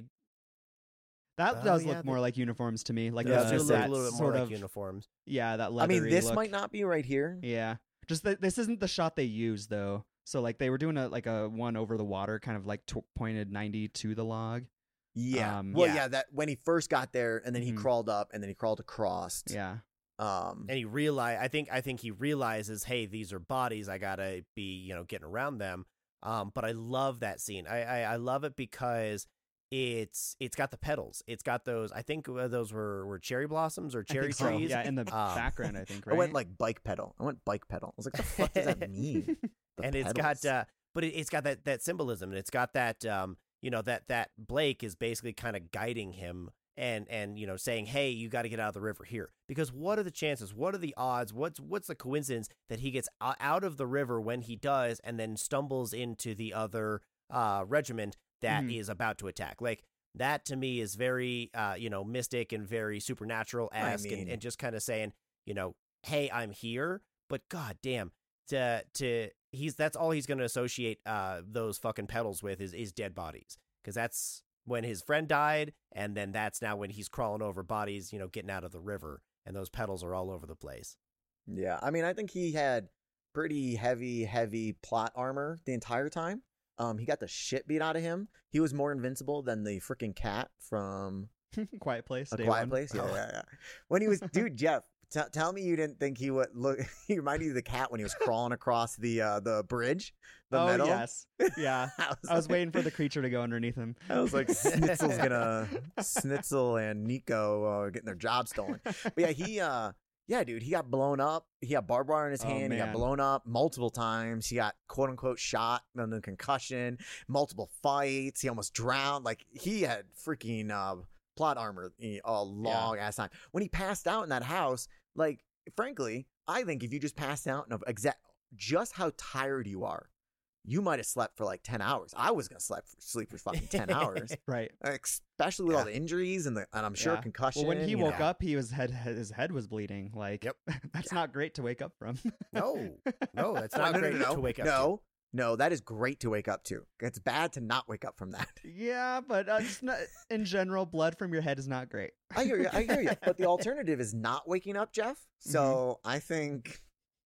that oh, does yeah, look more like uniforms to me. Like Yeah, those uh, do just look that a little bit more sort like of uniforms. yeah, that I leathery mean, this look. might not be right here. Yeah, just that this isn't the shot they used though. So like they were doing a like a one over the water, kind of like t- pointed ninety to the log. Yeah. Um, well, yeah. yeah. That when he first got there, and then he Mhm. crawled up, and then he crawled across. Yeah, Um. And he realize I think I think he realizes, hey, these are bodies. I gotta be you know getting around them. Um, but I love that scene. I, I I love it because it's it's got the petals. It's got those. I think uh, those were were cherry blossoms or I cherry think so. trees. Yeah, in the Um, background, I think. I Right. went like bike pedal. I went bike pedal. I was like, the fuck does that mean? The and it's pedals. got uh but it, it's got that that symbolism, and it's got that um you know that that Blake is basically kind of guiding him and and you know saying, hey, you got to get out of the river here, because what are the chances, what are the odds, what's what's the coincidence that he gets o- out of the river when he does, and then stumbles into the other uh regiment that is Mhm. about to attack. Like that to me is very uh you know mystic and very supernatural esque, I and, mean- and just kind of saying, you know hey, I'm here, but god damn, to to he's that's all he's going to associate uh those fucking petals with is is dead bodies, because that's when his friend died, and then that's now when he's crawling over bodies, you know getting out of the river, and those petals are all over the place. Yeah, I mean, I think he had pretty heavy, heavy plot armor the entire time. Um, he got the shit beat out of him. He was more invincible than the freaking cat from Quiet Place. A day Quiet one. Place. Yeah, Oh. yeah, yeah. When he was, dude, Jeff, t- tell me you didn't think he would look. He reminded you of the cat when he was crawling across the uh, the bridge, the oh metal. yes, yeah. I was, I was like- waiting for the creature to go underneath him. I was like, Snitzel's gonna Snitzel and Nico uh, getting their job stolen. But yeah, he uh yeah, dude, he got blown up. He had barbed wire in his Oh, hand. He got man. blown up multiple times. He got quote unquote shot and then concussion, multiple fights. He almost drowned. Like he had freaking uh plot armor eh, a long ass time. When he passed out in that house, like frankly, I think if you just passed out of exact just how tired you are, you might have slept for like ten hours. I was gonna sleep for, sleep for fucking ten hours. Right. Especially with all Yeah. the injuries and the and I'm sure Yeah. concussion. Well, when he you woke know. up, he was head his head was bleeding. Like, Yep. that's not great to wake up from. No, no, that's No, not no, no, great no, no. to wake up No, no, that is great to wake up to. It's bad to not wake up from that. yeah, but uh, it's not, in general, blood from your head is not great. I hear you. I hear you. But the alternative is not waking up, Jeff. So I think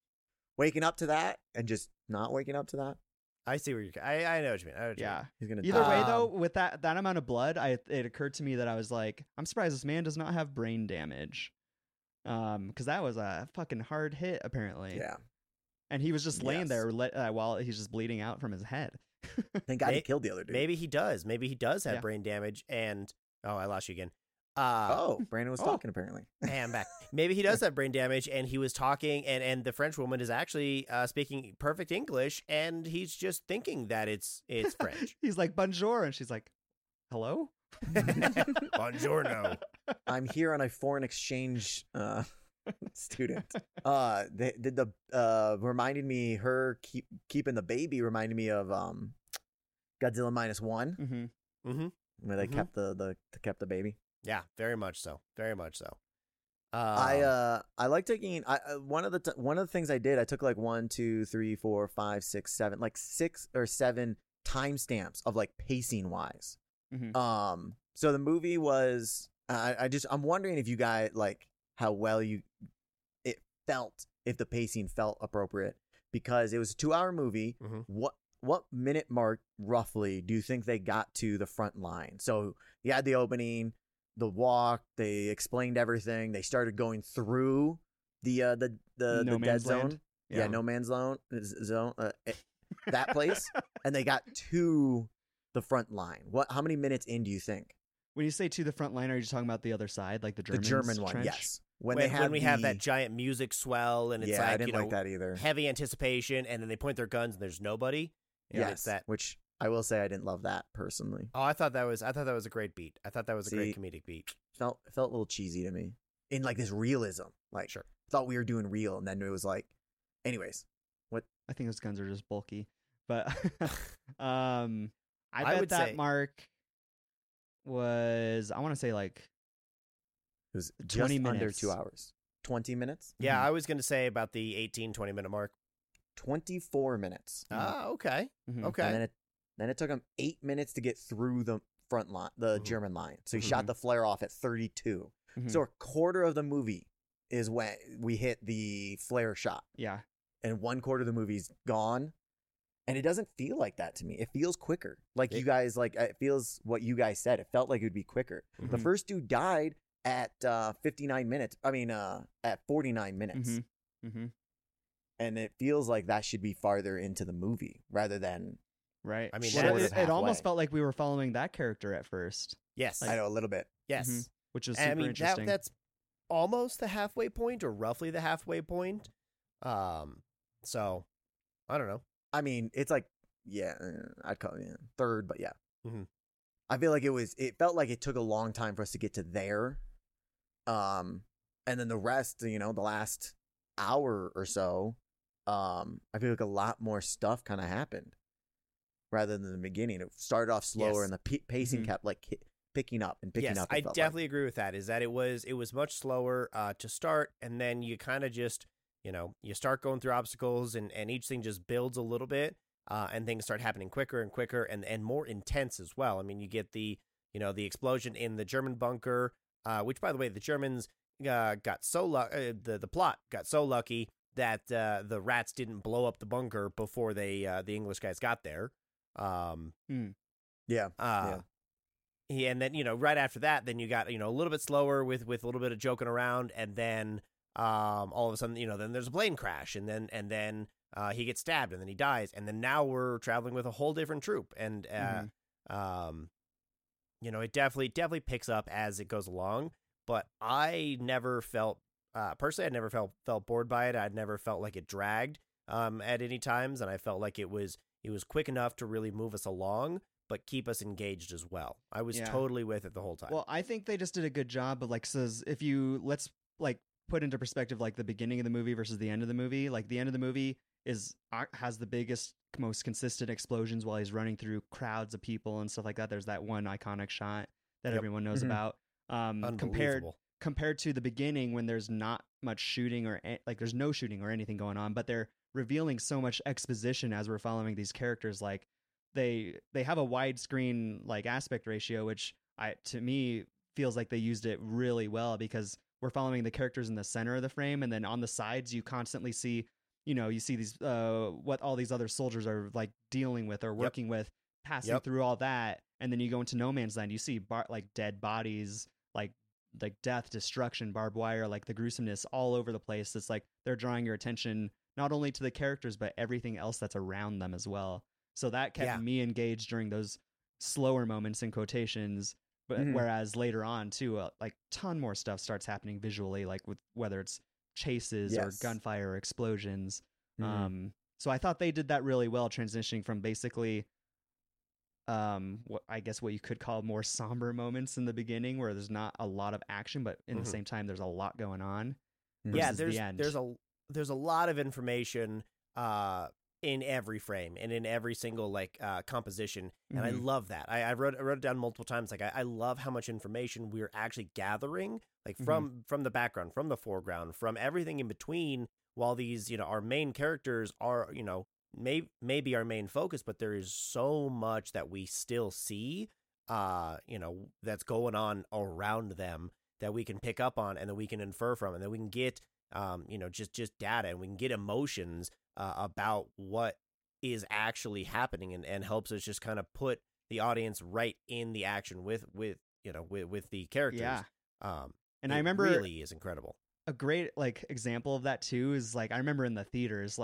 waking up to that and just not waking up to that, to. I see where you're. I I know what you mean. I know what you Yeah. mean. he's gonna. Either die. way, Um, though, with that that amount of blood, I it occurred to me that I was like, I'm surprised this man does not have brain damage. Um, because that was a fucking hard hit, apparently. Yeah. And he was just laying Yes. there le- uh, while he's just bleeding out from his head. Thank God he May- killed the other dude. Maybe he does. Maybe he does have Yeah. brain damage, and oh, I lost you again. Uh, Oh, Brandon was Oh. talking apparently. Hey, I'm back. Maybe he does have brain damage, and he was talking, and, and the French woman is actually uh, speaking perfect English, and he's just thinking that it's it's French. He's like, bonjour. And she's like, hello? Buongiorno. I'm here on a foreign exchange uh, student. Uh, they did the uh reminded me her keep keeping the baby reminded me of um Godzilla minus one Mm-hmm. hmm where they Mhm. kept the the kept the baby. Yeah, very much so. Very much so. Um, I uh I like taking I uh, one of the t- one of the things I did I took like one two three four five six seven like six or seven timestamps of like pacing wise. Mhm. Um, so the movie was I I just I'm wondering if you guys like how well you it felt, if the pacing felt appropriate, because it was a two hour movie. Mhm. What what minute mark roughly do you think they got to the front line? So you had the opening, the walk, they explained everything. They started going through the uh the the, No the dead Man's zone. Land? Yeah, Yeah. no man's zone zone uh, eh, that place, and they got to the front line. What? How many minutes in do you think? When you say to the front line, are you talking about the other side, like the The Germans German one, trench? yes. When, When, they have when we have the- that giant music swell and it's yeah, like I didn't you know like that either. heavy anticipation, and then they point their guns and there's nobody. And Yes, it's that. which I will say I didn't love that personally. Oh, I thought that was I thought that was a great beat. I thought that was a great See, comedic beat. Felt felt a little cheesy to me in like this realism. Like, Sure. thought we were doing real, and then it was like, anyways, I think those guns are just bulky. But um, I I bet would that say- mark was, I want to say like it was just twenty under minutes. two hours, twenty minutes, Yeah, Mhm. I was going to say about the eighteen, twenty minute mark. twenty-four minutes, Ah, okay. Mhm. Okay. and then it then it took him eight minutes to get through the front line, the Mhm. German line. So he shot Mhm. the flare off at thirty-two. Mhm. So a quarter of the movie is when we hit the flare shot, yeah, and one quarter of the movie's gone. And it doesn't feel like that to me. It feels quicker. Like It- you guys, like it feels what you guys said. It felt like it would be quicker. The Mhm. first dude died at uh, fifty-nine minutes. I mean, uh, at forty-nine minutes. Mhm. Mm-hmm. And it feels like that should be farther into the movie rather than, Right. I mean, Well, that it, is it almost halfway. felt like we were following that character at first, Yes. I know, a little bit. Yes. Mhm. which was And super I mean that interesting. that's almost the halfway point or roughly the halfway point. Um so I don't know. I mean, it's like, yeah, uh, I'd call it yeah, third, but yeah. Mhm. I feel like it was, it felt like it took a long time for us to get to there. Um, and then the rest, you know, the last hour or so, um, I feel like a lot more stuff kind of happened rather than the beginning. It started off slower Yes. and the p- pacing Mhm. kept like hi- picking up and picking yes, up. it I felt like. definitely agree with that. Is that it was it was much slower uh, to start, and then you kind of just you know you start going through obstacles, and, and each thing just builds a little bit, uh, and things start happening quicker and quicker, and, and more intense as well. I mean, you get the you know the explosion in the German bunker, uh, which by the way, the Germans uh, got so lu- uh, the the plot got so lucky that uh, the rats didn't blow up the bunker before they uh, the English guys got there. Um, Yeah. uh, he, and then you know right after that, then you got you know a little bit slower with with a little bit of joking around, and then um all of a sudden you know then there's a plane crash, and then and then uh, he gets stabbed, and then he dies, and then now we're traveling with a whole different troop, and uh, Mhm. um you know it definitely definitely picks up as it goes along. But I never felt uh, personally, I never felt felt bored by it. I'd never felt like it dragged um at any times, and I felt like it was it was quick enough to really move us along, but keep us engaged as well. I was Yeah. totally with it the whole time. Well, I think they just did a good job of like says if you let's like put into perspective like the beginning of the movie versus the end of the movie. Like the end of the movie is uh, has the biggest, most consistent explosions while he's running through crowds of people and stuff like that. There's that one iconic shot that Yep. everyone knows Mhm. about. Um, compared Unbelievable. compared to the beginning when there's not much shooting or a- like there's no shooting or anything going on, but they're revealing so much exposition as we're following these characters. Like they they have a widescreen like aspect ratio, which I to me feels like they used it really well because we're following the characters in the center of the frame, and then on the sides you constantly see you know you see these uh what all these other soldiers are like dealing with or working with, passing Yep. through all that, and then you go into no man's land. You see bar- like dead bodies, like like death, destruction, barbed wire, like the gruesomeness all over the place. It's like they're drawing your attention not only to the characters but everything else that's around them as well. So that kept Yeah. me engaged during those slower moments in quotations. But Mhm. whereas later on too, uh, like ton more stuff starts happening visually, like with whether it's chases Yes. or gunfire or explosions. Mhm. Um, so I thought they did that really well, transitioning from basically, um, what I guess what you could call more somber moments in the beginning, where there's not a lot of action, but in Mhm. the same time there's a lot going on. Mhm. yeah, versus the there's end. there's a there's a lot of information uh in every frame and in every single like uh composition, and I Mhm. love that. I, I wrote I wrote it down multiple times. Like I, I love how much information we're actually gathering, like from from the background, from the foreground, from everything in between. While these, you know, our main characters are, you know, may maybe our main focus, but there is so much that we still see, uh, you know, that's going on around them that we can pick up on and that we can infer from, and that we can get, um, you know, just just data, and we can get emotions uh, about what is actually happening, and, and helps us just kind of put the audience right in the action with with you know with with the characters. Yeah. Um, And it I remember really is incredible. a great like example of that too is like I remember in the theaters, like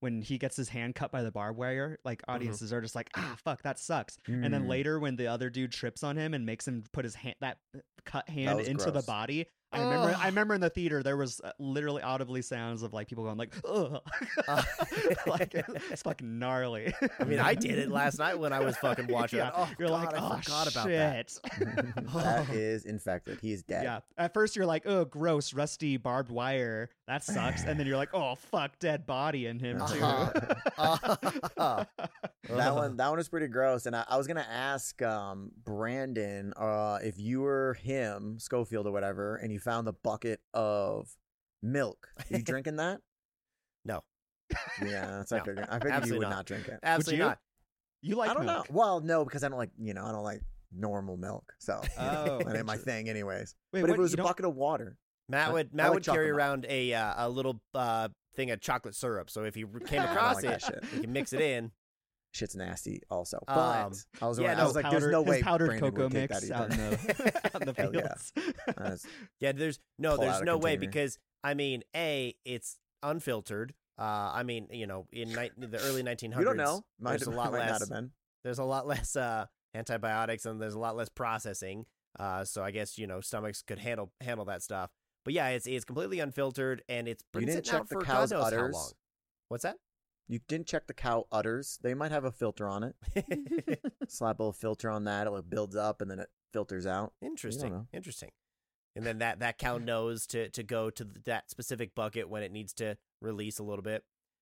when he gets his hand cut by the barbed wire, like audiences are just like, ah, fuck, that sucks. Mm. And then later when the other dude trips on him and makes him put his hand, that cut hand was into the gross. body. I remember, Ugh. I remember in the theater there was uh, literally audibly sounds of like people going like, ugh, Uh. like it's fucking gnarly. I mean, I did it last night when I was fucking watching Yeah. it. Oh, You're God, like, I oh forgot about shit. that. That is infected. He is dead. Yeah. At first you're like, oh, gross, rusty barbed wire. That sucks. And then you're like, oh, fuck, dead body in him too. Uh-huh. Uh, That one, that one is pretty gross. And I, I was gonna ask um, Brandon uh, if you were him, Schofield or whatever, and you found the bucket of milk. Are you drinking that? No. Yeah, that's what I No. figured. I figured Absolutely you would not. not drink it. Absolutely you? not. You like I don't milk. know. Well, no, because I don't like you know I don't like normal milk, so you know, Oh, that ain't my inter- thing, anyways. Wait, but what, if it was you a don't- bucket of water, Matt I- would I Matt like would carry chocolate milk. around a uh, a little uh, thing of chocolate syrup. So if he came I don't across like it, that shit. he can mix it in. Shit's nasty. Also, but Um, I was, yeah, I no, was like, powder, there's no his way powdered Brandon cocoa would take mix that out in either. the, out in the Hell yeah. fields. That's- Yeah, there's no, Pull there's out a no way container. because I mean, a it's unfiltered. Uh, I mean, you know, in ni- the early nineteen you hundreds, don't know. Might, there's a lot might not less. have been. There's a lot less uh, antibiotics and there's a lot less processing. Uh, so I guess you know stomachs could handle handle that stuff. But yeah, it's it's completely unfiltered and it's been didn't sitting out check the for cow's God knows how udders? long. What's that? You didn't check the cow udders. They might have a filter on it. Slap a little filter on that. It builds up and then it filters out. Interesting. know. Interesting. And then that that cow knows to to go to th- that specific bucket when it needs to release a little bit.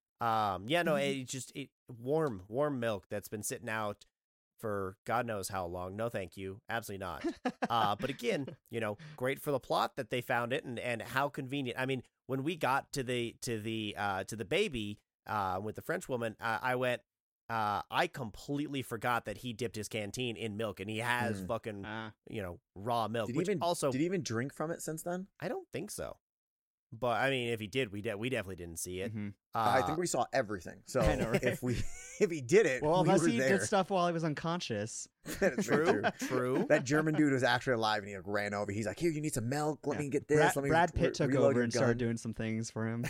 Um, yeah, no, it just it warm warm milk that's been sitting out for God knows how long. No, thank you, absolutely not. Uh, but again, you know, great for the plot that they found it and and how convenient. I mean, when we got to the to the uh to the baby uh with the French woman, uh, I went. Uh, I completely forgot that he dipped his canteen in milk, and he has Mm. fucking Ah. you know raw milk. Did he which even also did he even drink from it since then? I don't think so. But I mean, if he did, we de- we definitely didn't see it. Mhm. Uh, I think we saw everything. So I know, right? if we if he did it, Well, we unless were he there. did stuff while he was unconscious. That's very true, true. That German dude was actually alive, and he like ran over. He's like, "Here, you need some milk. Let Yeah. me get this." Brad, Let me Brad re- Pitt took reload over your and started gun." doing some things for him.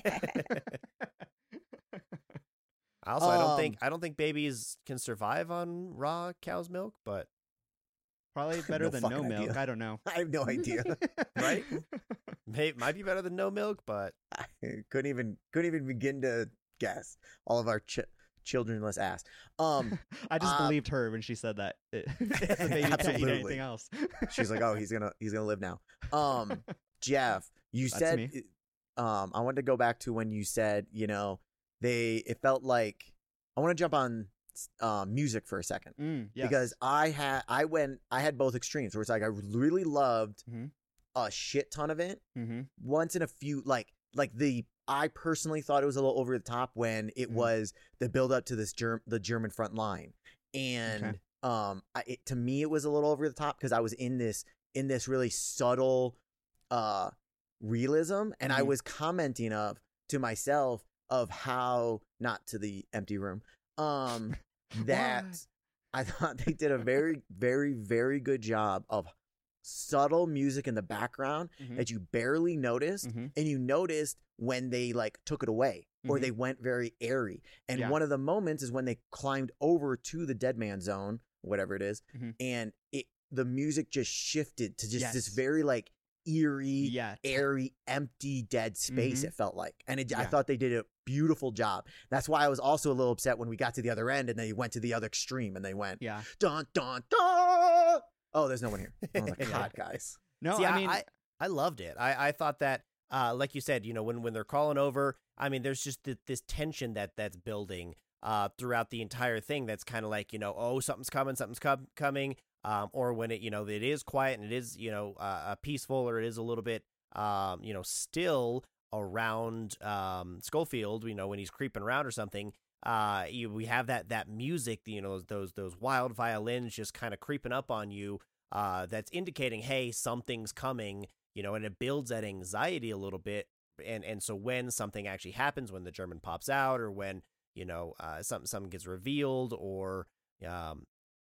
Also, I don't Um, think I don't think babies can survive on raw cow's milk, but Probably better No than no fucking milk. idea. I don't know. I have no idea. Right? may, might be better than no milk. But I couldn't even couldn't even begin to guess. All of our ch- childrenless ass. Um, I just Uh, believed her when she said that. It, the baby can't eat Absolutely. anything else. she's like, "Oh, he's gonna he's gonna live now." Um, Jeff, you That's said, me. um, I wanted to go back to when you said, you know, they it felt like I want to jump on um, music for a second. Mm, yes. Because I had I went I had both extremes where it's like I really loved Mhm. a shit ton of it. hmm Once in a few like like the I personally thought it was a little over the top when it Mhm. was the build up to this germ the German front line. And Okay. um I, it, to me it was a little over the top because I was in this in this really subtle uh realism and I Mhm. was commenting of to myself of how not to the empty room um that Why? I thought they did a very, very, very good job of subtle music in the background Mhm. that you barely noticed, Mhm. and you noticed when they like took it away or Mhm. they went very airy. And Yeah. one of the moments is when they climbed over to the dead man zone, whatever it is, Mhm. and it the music just shifted to just this Yes. very like eerie, Yeah. airy, empty, dead space. Mhm. It felt like, and it, I Yeah. thought they did a beautiful job. That's why I was also a little upset when we got to the other end and they went to the other extreme and they went Yeah. dun dun dun. Oh, there's no one here. I was like, Yeah. God, guys. No, see, I mean, I, I loved it. I, I thought that, uh, like you said, you know, when when they're crawling over, I mean, there's just th- this tension that that's building uh throughout the entire thing. That's kind of like, you know, oh, something's coming, something's com- coming. Um, or when it, you know, it is quiet and it is, you know, uh, peaceful, or it is a little bit, um, you know, still around um, Schofield, you know, when he's creeping around or something. Uh, you, we have that that music, you know, those those, those wild violins just kind of creeping up on you. Uh, that's indicating, hey, something's coming, you know, and it builds that anxiety a little bit. And and so when something actually happens, when the German pops out, or when, you know, uh, something something gets revealed, or um.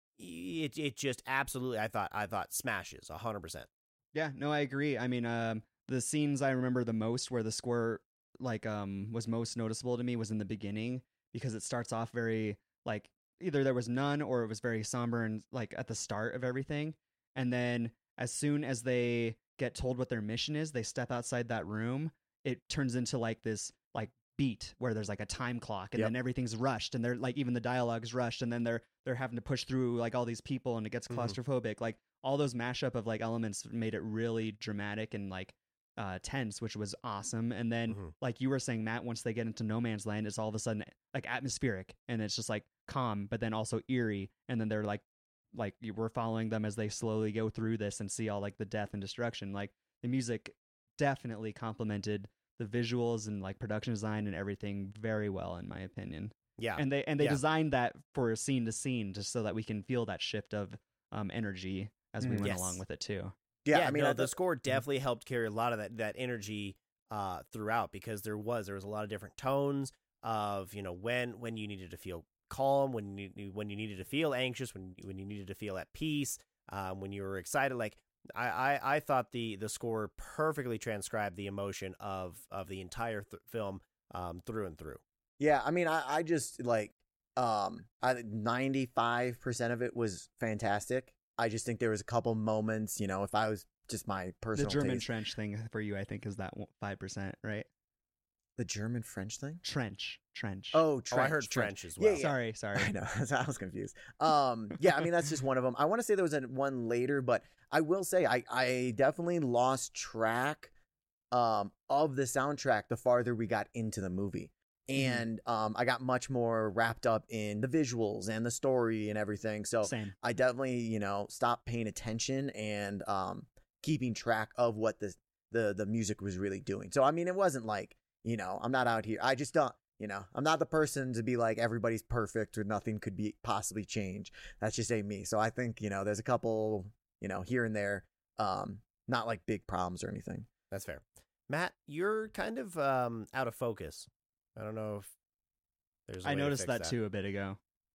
It it just absolutely I thought I thought smashes a hundred percent. yeah, no, I agree. I mean, um, the scenes I remember the most where the score like um was most noticeable to me was in the beginning, because it starts off very like either there was none or it was very somber and like at the start of everything, and then as soon as they get told what their mission is, they step outside that room. It turns into like this like beat where there's like a time clock, and Yep. then everything's rushed, and they're like even the dialogue's rushed, and then they're they're having to push through like all these people, and it gets Mhm. claustrophobic. Like all those mashup of like elements made it really dramatic and like uh tense, which was awesome. And then Mhm. like you were saying, Matt, once they get into no man's land, it's all of a sudden like atmospheric, and it's just like calm, but then also eerie, and then they're like like you we're following them as they slowly go through this and see all like the death and destruction. Like the music definitely complemented the visuals and like production design and everything very well, in my opinion. Yeah. And they and they Yeah. designed that for scene to scene, just so that we can feel that shift of um energy as we Mm. went Yes. along with it too. Yeah, yeah, I mean, no, I the thought- score definitely helped carry a lot of that that energy uh, throughout, because there was there was a lot of different tones of, you know, when when you needed to feel calm, when you when you needed to feel anxious, when when you needed to feel at peace, um, when you were excited. Like I, I, I thought the the score perfectly transcribed the emotion of of the entire th- film um, through and through. Yeah, I mean, I, I just like um, I ninety-five percent of it was fantastic. I just think there was a couple moments, you know, if I was just my The personal German taste. trench thing for you, I think, is that five percent, right? The German French thing? Trench, trench. Oh, Oh, trench, I heard trench. French as Yeah, well. yeah. sorry, sorry. I know. I was confused. Um, yeah, I mean, that's just one of them. I want to say there was a, one later, but I will say I, I definitely lost track um, of the soundtrack the farther we got into the movie. And um, I got much more wrapped up in the visuals and the story and everything. So Same. I definitely, you know, stopped paying attention and um, keeping track of what the, the the music was really doing. So, I mean, it wasn't like, you know, I'm not out here. I just don't, you know, I'm not the person to be like, everybody's perfect or nothing could be possibly change. That's just ain't me. So I think, you know, there's a couple, you know, here and there, um, not like big problems or anything. That's fair. Matt, you're kind of um, out of focus. I don't know if there's. a I way to noticed fix that too a bit ago.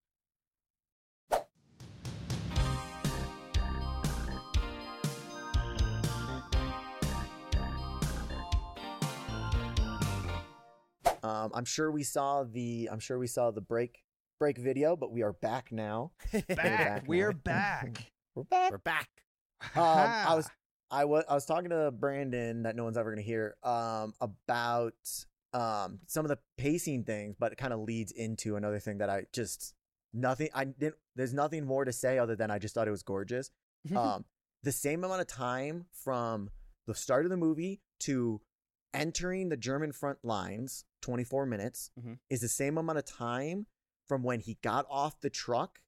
Um, I'm sure we saw the, I'm sure we saw the break break video, but we are back now. Back. back We're now. back. We're back. We're back. Um, I was I was I was talking to Brandon, that no one's ever gonna hear, um, about um some of the pacing things, but it kind of leads into another thing that I just nothing I didn't. There's nothing more to say other than I just thought it was gorgeous. Um, the same amount of time from the start of the movie to entering the German front lines, twenty-four minutes, Mhm. is the same amount of time from when he got off the truck,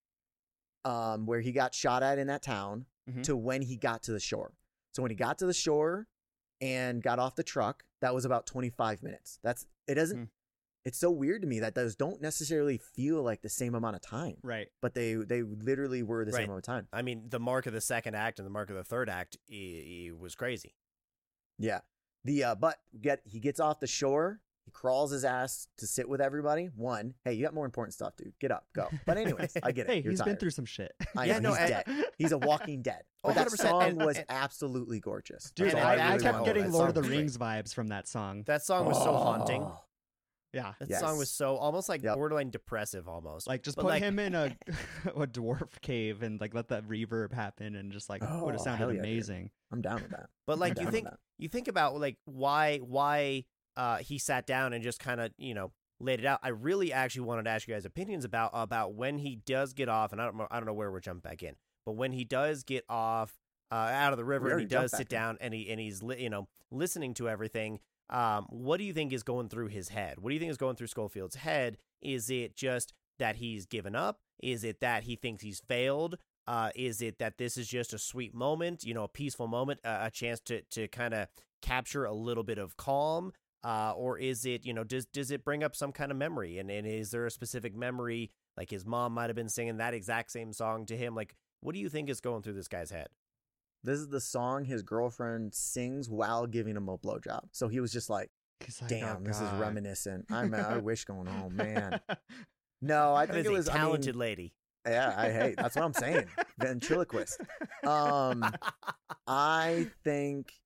um, where he got shot at in that town, Mhm. to when he got to the shore. So when he got to the shore and got off the truck, that was about twenty-five minutes. That's it. Doesn't. Hmm. It's so weird to me that those don't necessarily feel like the same amount of time, right. but they they literally were the Right. same amount of time. I mean, the mark of the second act and the mark of the third act i- i- was crazy. Yeah. The uh, but get he gets off the shore, he crawls his ass to sit with everybody. One, hey, you got more important stuff, dude. Get up, go. But anyways, I get it. Hey, You're he's been tired. through some shit. I Yeah, know no, he's I- dead. He's a walking dead. Oh, But that one hundred percent. song And- was and- absolutely gorgeous. Dude, That's all And I, that I really kept well. getting That Lord of song the was Rings vibes from that song. That song was so haunting. Oh. Yeah. That Yes. song was so almost like Yep. borderline depressive, almost. Like just But, put like- him in a a dwarf cave and like let that reverb happen and just like would Oh, have sounded hell yeah, dude. amazing. I'm down with that. But I'm like down you with think that. you think about like why why uh, he sat down and just kind of you know laid it out. I really actually wanted to ask you guys opinions about about when he does get off, and I don't know, I don't know where we're jumping back in, but when he does get off uh, out of the river We and he already jumped does sit back in. down and he and he's li- you know listening to everything. Um, what do you think is going through his head? What do you think is going through Schofield's head? Is it just that he's given up? Is it that he thinks he's failed? Uh, is it that this is just a sweet moment, you know, a peaceful moment, uh, a chance to to kind of capture a little bit of calm? Uh, or is it, you know, does does it bring up some kind of memory? And, and is there a specific memory, like his mom might have been singing that exact same song to him? Like, what do you think is going through this guy's head? This is the song his girlfriend sings while giving him a blowjob. So he was just like, He's like, damn, oh, this is God. reminiscent. I'm, I wish going on, man. No, I That think is it was a I mean, talented lady. Yeah, I hate. That's what I'm saying. Ventriloquist. Um, I think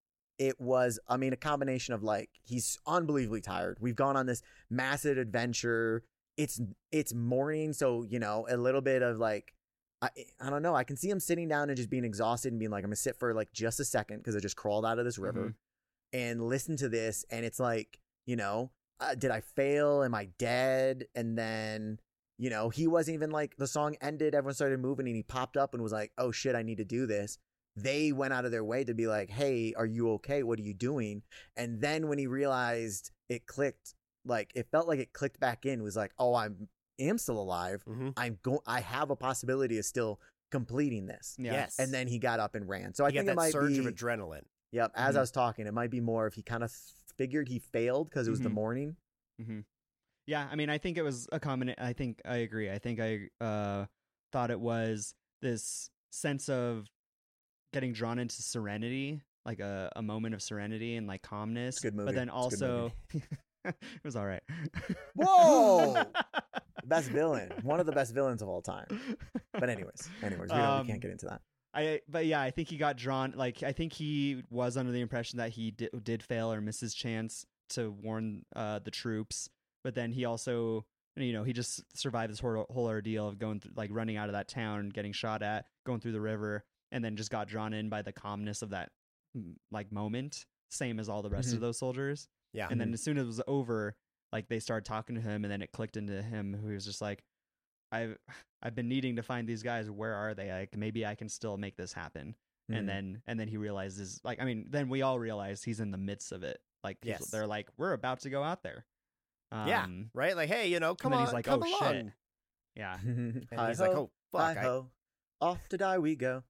it was, I mean, a combination of like, he's unbelievably tired. We've gone on this massive adventure. It's, it's morning. So, you know, a little bit of like, I, I don't know. I can see him sitting down and just being exhausted and being like, I'm gonna sit for like just a second because I just crawled out of this river mm-hmm. and listen to this. And it's like, you know, uh, did I fail? Am I dead? And then, you know, he wasn't even like, the song ended, everyone started moving and he popped up and was like, oh shit, I need to do this. They went out of their way to be like, hey, are you okay? What are you doing? And then when he realized it clicked, like it felt like it clicked back in, it was like, oh, I'm am still alive. Mm-hmm. I'm going, I have a possibility of still completing this. Yeah. Yes. And then he got up and ran. So I he think got it that might surge be, of adrenaline. Yep. As mm-hmm. I was talking, it might be more if he kind of figured he failed because it was mm-hmm. the morning. Mm-hmm. Yeah. I mean, I think it was a common, I think I agree. I think I uh, thought it was this sense of getting drawn into serenity, like a, a moment of serenity and like calmness. Good movie. But then it's also, it was all right. Whoa! Best villain. One of the best villains of all time. But anyways, anyways, we, don't, Um, we can't get into that. I, but yeah, I think he got drawn. Like, I think he was under the impression that he did, did fail or miss his chance to warn uh, the troops. But then he also, you know, he just survived this whole, whole ordeal of going through, like running out of that town, getting shot at, going through the river, and then just got drawn in by the calmness of that like moment, same as all the rest mm-hmm. of those soldiers. Yeah. And then as soon as it was over, like they started talking to him, and then it clicked into him, who was just like, I've I've been needing to find these guys. Where are they? Like maybe I can still make this happen. Mm-hmm. And then and then he realizes, like, I mean, then we all realize he's in the midst of it. Like yes. they're like, we're about to go out there. Um, yeah. Right. Like, hey, you know, come and then on. He's like, come oh along. shit. Yeah. And Hi he's ho, like, oh fuck. hi ho, off to die we go.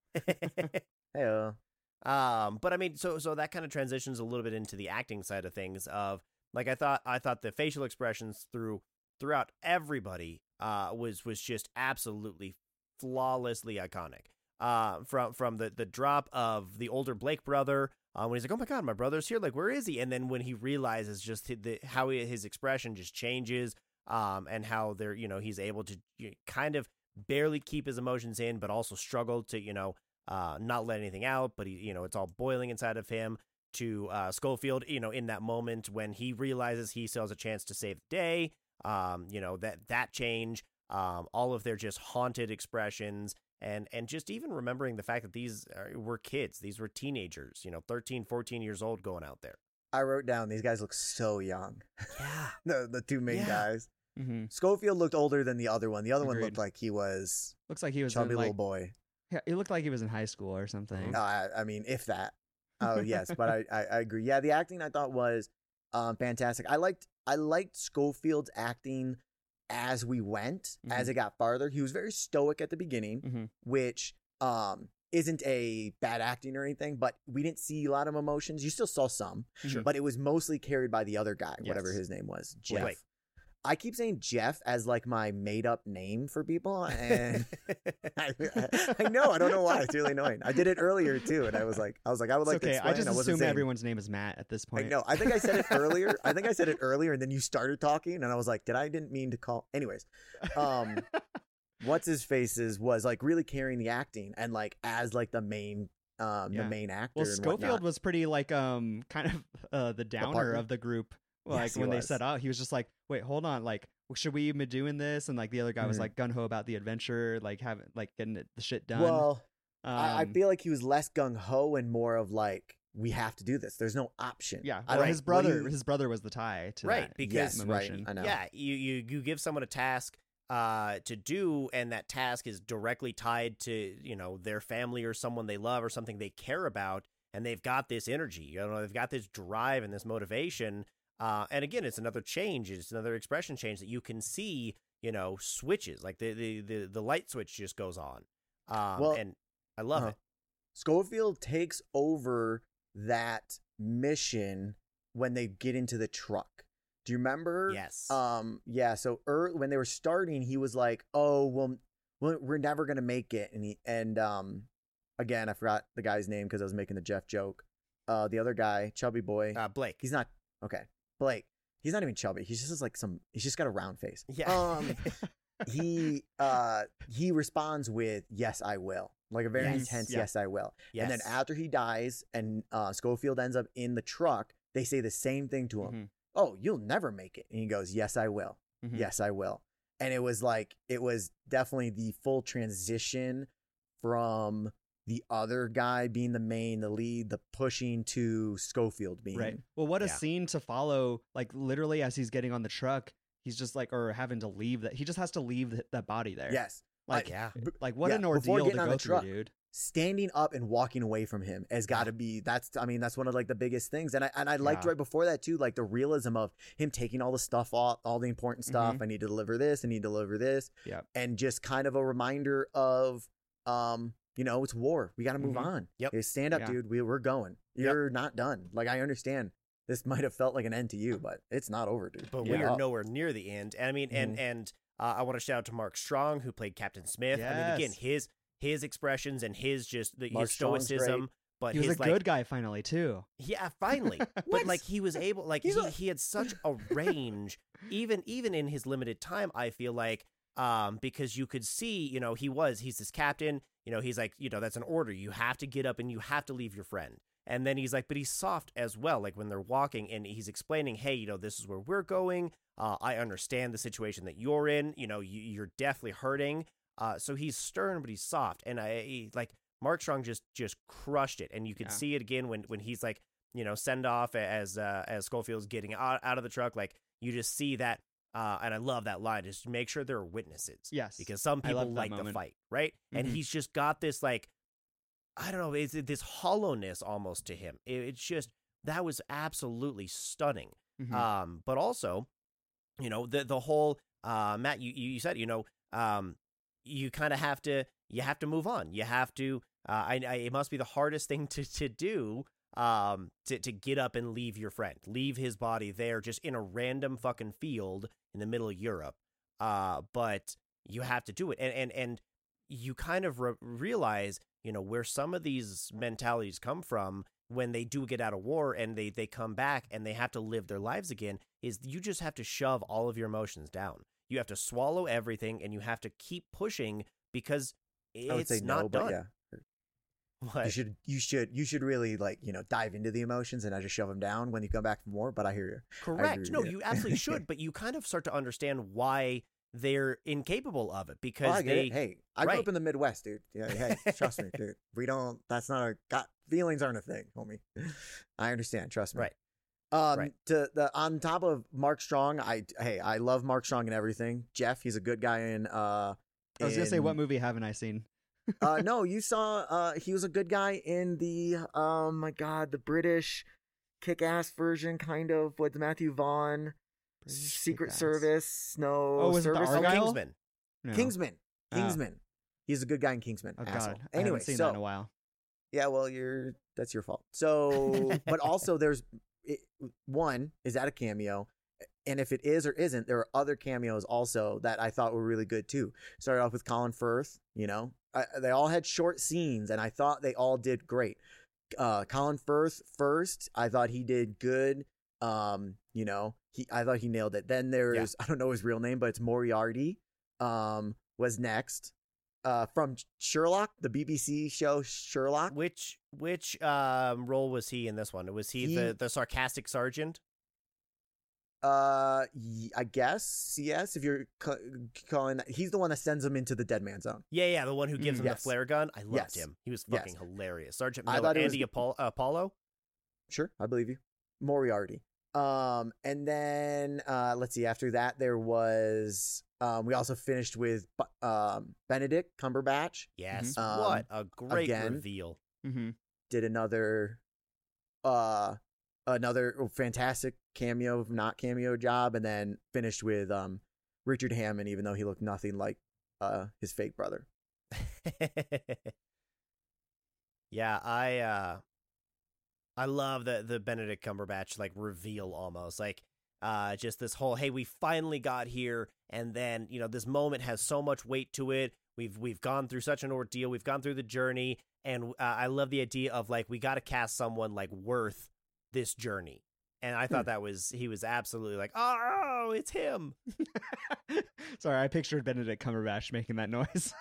Hey. Um, but I mean, so so that kind of transitions a little bit into the acting side of things. Of like, I thought I thought the facial expressions through throughout everybody uh was was just absolutely flawlessly iconic. Uh, from from the the drop of the older Blake brother, uh, when he's like, oh my god, my brother's here, like where is he? And then when he realizes just the, how he, his expression just changes, um, and how they're you know he's able to you know, kind of barely keep his emotions in, but also struggle to you know. Uh, not let anything out, but he, you know, it's all boiling inside of him. To uh, Schofield, you know, in that moment when he realizes he still has a chance to save the day, um, you know, that that change, um, all of their just haunted expressions, and and just even remembering the fact that these are, were kids, these were teenagers, you know, thirteen, fourteen years old going out there. I wrote down these guys look so young. Yeah, the the two main yeah. guys. Mm-hmm. Schofield looked older than the other one. The other Agreed. one looked like he was Looks like he was chubby in, like, little boy. Yeah, it looked like he was in high school or something. Uh, I, I mean, if that. Oh yes, but I, I, I agree. Yeah, the acting I thought was um, fantastic. I liked I liked Schofield's acting as we went, mm-hmm. as it got farther. He was very stoic at the beginning, mm-hmm. which um, isn't a bad acting or anything, but we didn't see a lot of emotions. You still saw some, Sure. but it was mostly carried by the other guy, Yes. whatever his name was, Jeff. Blake. I keep saying Jeff as like my made up name for people, and I, I know I don't know why it's really annoying. I did it earlier too, and I was like, I was like, I would like It's okay. to explain. I just I wasn't assume saying, everyone's name is Matt at this I point. know. I think I said it earlier. I think I said it earlier, and then you started talking, and I was like, did I didn't mean to call? Anyways, um, what's his faces was like really carrying the acting and like as like the main. Um, Yeah. the main actor. Well, and Schofield whatnot. was pretty like um kind of uh, the downer partner? of the group. Like Yes, he when they was. set out, he was just like, "Wait, hold on. Like, should we even be doing this?" And like the other guy was Mhm. like gun ho about the adventure, like having like getting it, the shit done. Well, um, I, I feel like he was less gung ho and more of like, we have to do this. There's no option. yeah. I Well, don't- his what do brother, you- his brother was the tie to Right, that. because- Yes, right. emotion. I know. Yeah, you, you you give someone a task uh to do, and that task is directly tied to you know their family or someone they love or something they care about, and they've got this energy, you know, they've got this drive and this motivation. Uh, and again, it's another change, it's another expression change that you can see, you know, switches like the the the, the light switch just goes on. Um, Well, and I love uh-huh. it. Schofield takes over that mission when they get into the truck. Do you remember? Yes. Um. Yeah. So early, when they were starting, he was like, "Oh, well, we're we're never gonna make it." And he and um, again, I forgot the guy's name because I was making the Jeff joke. Uh, the other guy, chubby boy. uh, Blake. He's not okay. Blake. He's not even chubby. He's just like some. He's just got a round face. Yeah. Um. he uh he responds with yes I will, like a very Yes. intense Yeah. yes I will. Yes. And then after he dies and uh Schofield ends up in the truck, they say the same thing to him. Mhm. Oh, you'll never make it. And he goes, yes I will. Mhm. Yes I will. And it was like, it was definitely the full transition from the other guy being the main, the lead, the pushing, to Schofield being Right. Well, what a Yeah. scene to follow. Like literally, as he's getting on the truck, he's just like, or having to leave that. He just has to leave th- that body there. Yes. Like, yeah. B- like what yeah, an before ordeal to getting on go the through, truck. dude. Standing up and walking away from him has got to be, that's I mean that's one of like the biggest things. And I and I liked Yeah. right before that too, like the realism of him taking all the stuff off, all the important stuff. Mhm. I need to deliver this, I need to deliver this. Yep. And just kind of a reminder of um you know, it's war, we got to move Mhm. on. Yep. Hey, stand up, Yeah. dude, we, we're going. Yep. You're not done. Like, I understand this might have felt like an end to you, but it's not over, dude. But Get we are up. nowhere near the end. And I mean, and Mhm. and uh, I want to shout out to Mark Strong, who played Captain Smith. I mean, again, Yes. his his expressions and his just the, Mark his Strong's stoicism. great. But He was his a like, good guy finally too. yeah, finally. But What? like he was able, like He's he, a- he had such a range, even even in his limited time. I feel like, um, because you could see, you know, he was he's this captain. You know, he's like, you know, that's an order. You have to get up and you have to leave your friend. And then he's like, but he's soft as well. Like when they're walking and he's explaining, hey, you know, this is where we're going. Uh, I understand the situation that you're in. You know, you, you're definitely hurting. Uh, so he's stern, but he's soft. And I he, like Mark Strong just just crushed it. And you could Yeah. see it again when when he's like, you know, send off as uh, as Schofield's getting out, out of the truck. Like you just see that. Uh, and I love that line. Just make sure there are witnesses. Yes. Because some I people loved that like the moment. fight, right? And Mhm. he's just got this like, I don't know, it's this hollowness almost to him. It, it's just that was absolutely stunning. Mhm. Um, but also, you know, the the whole uh, Matt, you you said, you know, um, you kind of have to you have to move on. You have to. Uh, I, I it must be the hardest thing to to do. Um, to to get up and leave your friend, leave his body there, just in a random fucking field in the middle of Europe. Uh, but you have to do it, and and and you kind of re- realize, you know, where some of these mentalities come from when they do get out of war and they they come back and they have to live their lives again. Is you just have to shove all of your emotions down. You have to swallow everything, and you have to keep pushing because it's I would say not no, done. but yeah. What? You should, you should, you should really like, you know, dive into the emotions and not just shove them down when you come back from war. But I hear you. Correct. with No, you. you absolutely should, but you kind of start to understand why they're incapable of it because Oh, I get they. it. Hey, I grew right. up in the Midwest, dude. Yeah, hey, trust me, dude. We don't. That's not a. Got feelings aren't a thing, homie. I understand. Trust me. Right. Um. Right. To the on top of Mark Strong, I hey, I love Mark Strong and everything. Jeff, he's a good guy in. Uh, I was gonna say, in- what movie haven't I seen? uh, no, you saw. Uh, he was a good guy in the. Um, my God, the British kick-ass version, kind of with Matthew Vaughn, British Secret Kick-Ass. Service. No, Oh, was it the service. Oh, Argyle? Kingsman. No. Kingsman. Ah. Kingsman. He's a good guy in Kingsman. Oh asshole. God, I Anyway, haven't seen so that in a while. yeah, well, you're that's your fault. So, but also there's it, one is that a cameo, and if it is or isn't, there are other cameos also that I thought were really good too. Started off with Colin Firth. You know, I, they all had short scenes, and I thought they all did great. Uh, Colin Firth first, I thought he did good. Um, you know, he I thought he nailed it. Then there's I don't know his real name, but it's Moriarty. Um, was next. Uh, from Sherlock, the B B C show Sherlock. Which which um, role was he in this one? Was he, He- the, the sarcastic sergeant? Uh, y- I guess yes. If you're ca- calling that, he's the one that sends him into the dead man zone. Yeah, yeah, the one who gives Mm, him yes. the flare gun. I loved Yes. him. He was Yes. fucking hilarious. Sergeant I Miller, thought it was Andy good. Apollo, Apollo. Sure, I believe you. Moriarty. Um, and then uh, let's see. After that, there was um, we also finished with Bu- um Benedict Cumberbatch. Yes, Mhm. what a great again. reveal. Mm-hmm. Did another uh another fantastic cameo, not cameo job, and then finished with um Richard Hammond, even though he looked nothing like uh his fake brother. Yeah, I uh I love the the Benedict Cumberbatch like reveal almost. Like uh just this whole hey, we finally got here, and then, you know, this moment has so much weight to it. We've we've gone through such an ordeal. We've gone through the journey, and uh, I love the idea of like we got to cast someone like worth this journey. And I thought that was he was absolutely like, "Oh, it's him." Sorry, I pictured Benedict Cumberbatch making that noise.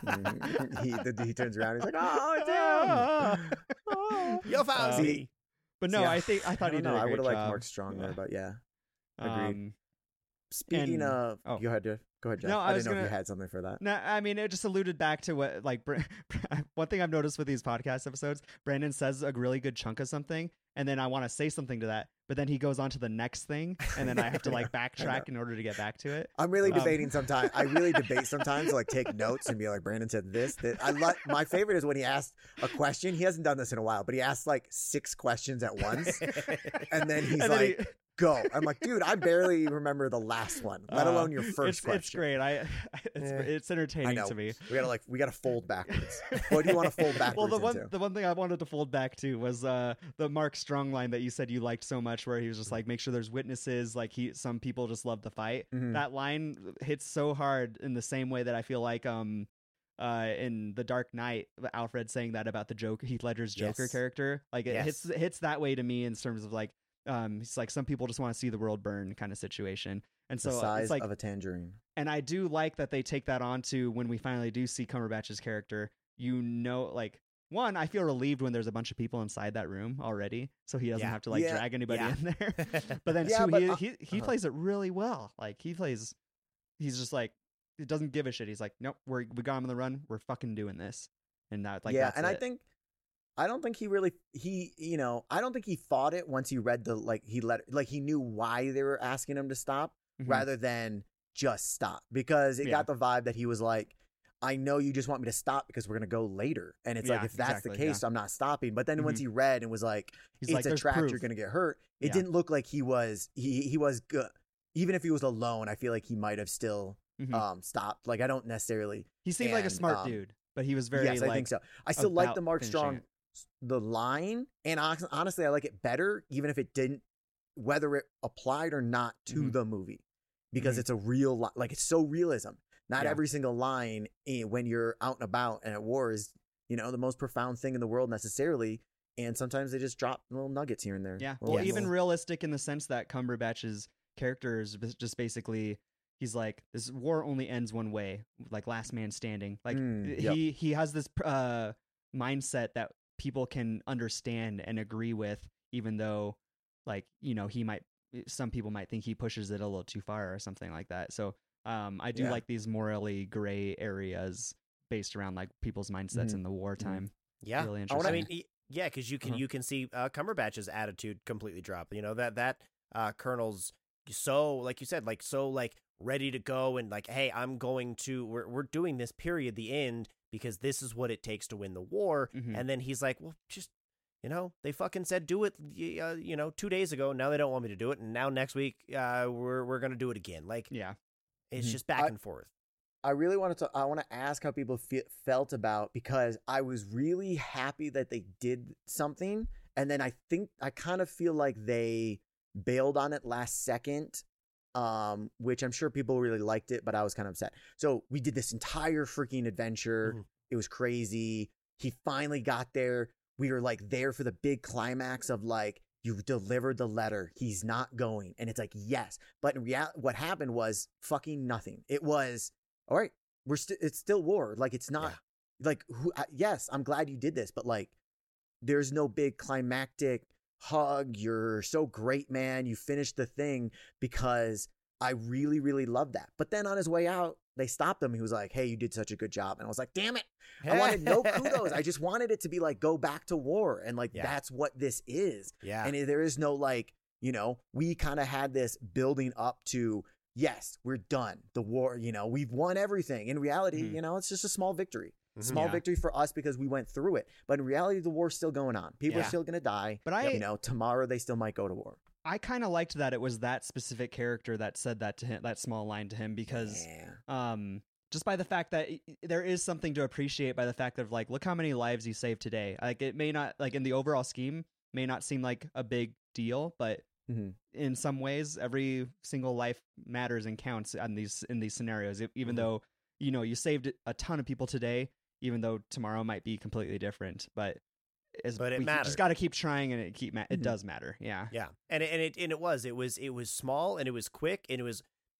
Mm, he the, he turns around. He's like, "Oh, damn! Oh. Yo, Fauci. But no, Yeah, I think I thought I he don't did know. a I great would have liked job. Mark Strong there, Yeah. but yeah, agreed. Um, Speaking and- of, oh. go ahead, Jeff. Go ahead, Jeff. No, I I, was didn't know if gonna- you had something for that. No, I mean it just alluded back to what like Br- one thing I've noticed with these podcast episodes. Brandon says a really good chunk of something, and then I want to say something to that, but then he goes on to the next thing, and then I have to like backtrack in order to get back to it. I'm really Um, debating sometimes. I really debate sometimes to like take notes and be like, Brandon said this. That I like. My favorite is when he asked a question. He hasn't done this in a while, but he asked like six questions at once, and then he's And then like, he- "Go." I'm like, dude, I barely remember the last one, let Uh, alone your first it's, question. It's great. I it's Yeah. it's I entertaining know. to me. We gotta like, we gotta fold backwards. What do you want to fold backwards Well, the one into? the one thing I wanted to fold back to was uh the Mark Strong line that you said you liked so much, where he was just like, make sure there's witnesses. Like he, some people just love the fight. Mhm. That line hits so hard in the same way that I feel like um uh in The Dark Knight, Alfred saying that about the Joker, Heath Ledger's Joker Yes. character. Like it Yes. hits it hits that way to me in terms of like um he's like, some people just want to see the world burn kind of situation. And so the uh, size it's like of a tangerine. and I do like that they take that on to when we finally do see Cumberbatch's character. You know, like, one, I feel relieved when there's a bunch of people inside that room already, so he doesn't Yeah. have to like Yeah. drag anybody Yeah. in there. But then Yeah, two, but, he uh, he, he uh-huh. plays it really well. Like he plays, he's just like, he doesn't give a shit. He's like, nope, we're we got him on the run. We're fucking doing this, and that like yeah, that's and I it. think I don't think he really he you know I don't think he fought it once he read the like he let like he knew why they were asking him to stop Mhm. rather than just stop, because it Yeah. got the vibe that he was like, I know you just want me to stop because we're gonna go later, and it's like Yeah, if that's exactly, the case, I'm not stopping. But then once Mhm. he read and was like, he's it's like, a there's trap, proof. you're gonna get hurt. It Yeah. didn't look like he was he he was good. Even if he was alone, I feel like he might have still Mhm. um stopped. Like I don't necessarily. He seemed like a and, smart um, dude, but he was very yes, like, I think so. I still like about the Mark finishing Strong, it. the line, and hon- honestly, I like it better, even if it didn't, whether it applied or not to Mhm. the movie, because Mhm. it's a real, li- like it's so realism. Not Yeah. every single line eh, when you're out and about and at war is, you know, the most profound thing in the world necessarily. And sometimes they just drop little nuggets here and there. Yeah, Little- well, even little- realistic in the sense that Cumberbatch's character is bas- just basically, he's like, this war only ends one way, like last man standing. Like Mm, he yep. he has this uh mindset that people can understand and agree with, even though, like, you know, he might, some people might think he pushes it a little too far or something like that. So um, I do Yeah. like these morally gray areas based around like people's mindsets Mhm. in the wartime. Yeah. Really I interesting. wanna- I mean, y- yeah, because you can Uh-huh. you can see uh, Cumberbatch's attitude completely drop. You know that that uh, Colonel's so like you said, like so like ready to go and like, hey, I'm going to we're we're doing this period the end because this is what it takes to win the war. Mhm. And then he's like, well, just you know, they fucking said do it, y- uh, you know, two days ago. Now they don't want me to do it, and now next week uh, we're we're gonna do it again. Like yeah. it's Mhm. just back I- and forth. I really wanted to. I want to ask how people fe- felt about, because I was really happy that they did something, and then I think I kind of feel like they bailed on it last second, um, which I'm sure people really liked it, but I was kind of upset. So we did this entire freaking adventure. Mhm. It was crazy. He finally got there. We were like there for the big climax of like, you delivered the letter. He's not going, and it's like yes, but in reality, what happened was fucking nothing. It was. All right, we're still it's still war. Like it's not Yeah. like who I, yes, I'm glad you did this, but like there's no big climactic hug. You're so great, man. You finished the thing, because I really really loved that. But then on his way out, they stopped him. He was like, "Hey, you did such a good job." And I was like, "Damn it. I wanted no kudos. I just wanted it to be like go back to war, and like Yeah. that's what this is." Yeah. And there is no like, you know, we kind of had this building up to, yes, we're done. The war, you know, we've won everything. In reality, Mhm. you know, it's just a small victory. Mhm. Small Yeah. victory for us because we went through it. But in reality, the war's still going on. People Yeah. are still going to die. But I- you know, tomorrow they still might go to war. I kind of liked that it was that specific character that said that to him, that small line to him, because Yeah. um, just by the fact that i- there is something to appreciate by the fact of like, look how many lives you saved today. Like it may not, like in the overall scheme, may not seem like a big deal, but Mhm. in some ways, every single life matters and counts in these in these scenarios. E- Even Mhm. though you know you saved a ton of people today, even though tomorrow might be completely different, but as But it we mattered. just got to keep trying, and it keep ma- it Mhm. does matter. Yeah. Yeah, and it, and it and it was it was it was small and it was quick and it was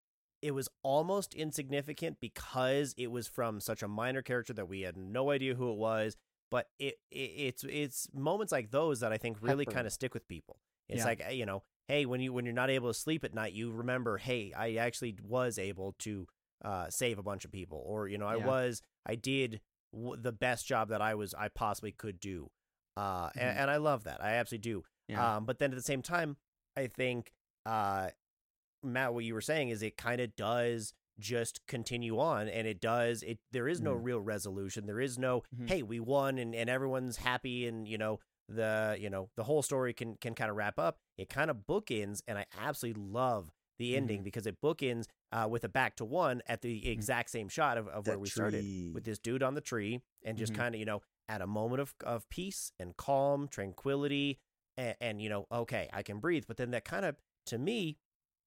it was almost insignificant because it was from such a minor character that we had no idea who it was. But it, it it's it's moments like those that I think really kind of stick with people. It's Yeah. like, you know, hey, when you when you're not able to sleep at night, you remember, hey, I actually was able to uh, save a bunch of people, or you know, I Yeah. was I did w- the best job that I was I possibly could do, uh, Mhm. and, and I love that. I absolutely do. Yeah. Um, but then at the same time, I think, uh, Matt, what you were saying is it kind of does just continue on, and it does it. There is no Mhm. real resolution. There is no, Mhm. hey, we won, and, and everyone's happy, and you know the you know the whole story can can kind of wrap up. It kind of bookends, and I absolutely love the ending Mhm. because it bookends uh, with a back to one at the exact same shot of, of That where we started tree. with this dude on the tree, and just Mhm. kind of you know at a moment of of peace and calm, tranquility, and, and you know okay, I can breathe. But then that kind of to me,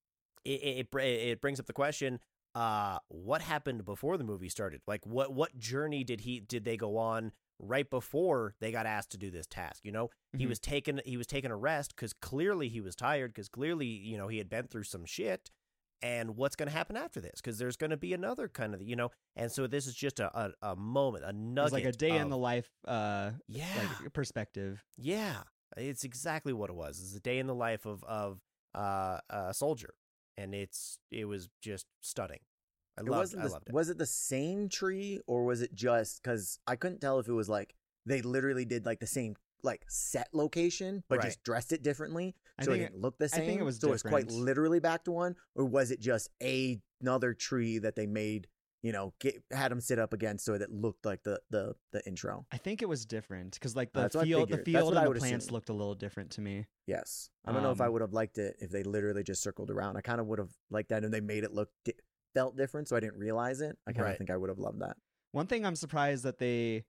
it it, it br- it brings up the question. Uh, what happened before the movie started? Like, what what journey did he did they go on right before they got asked to do this task? You know, he Mhm. was taken he was taking a rest because clearly he was tired because clearly you know he had been through some shit. And what's going to happen after this? Because there's going to be another kind of you know, and so this is just a a, a moment, a It's nugget, like a day in of- the life uh yeah, like perspective. yeah. It's exactly what it was. It's a day in the life of of uh, a soldier, and it's it was just stunning. I It loved, wasn't I the, loved it. Was it the same tree or was it just because I couldn't tell if it was like they literally did like the same like set location but Right. just dressed it differently I so it think it- didn't look the I same. think it was so it's quite different. literally back to one, or was it just a, another tree that they made? You know, get, had them sit up against so that looked like the the the intro. I think it was different because like the That's what I field, the figured. That's field what I and would the plants assume. looked a little different to me. Yes, I don't know if I Um, would have liked it if they literally just circled around. I kind of would have liked that, and they made it look di- felt different, so I didn't realize it. I kind of Right. think I would have loved that. One thing I'm surprised that they,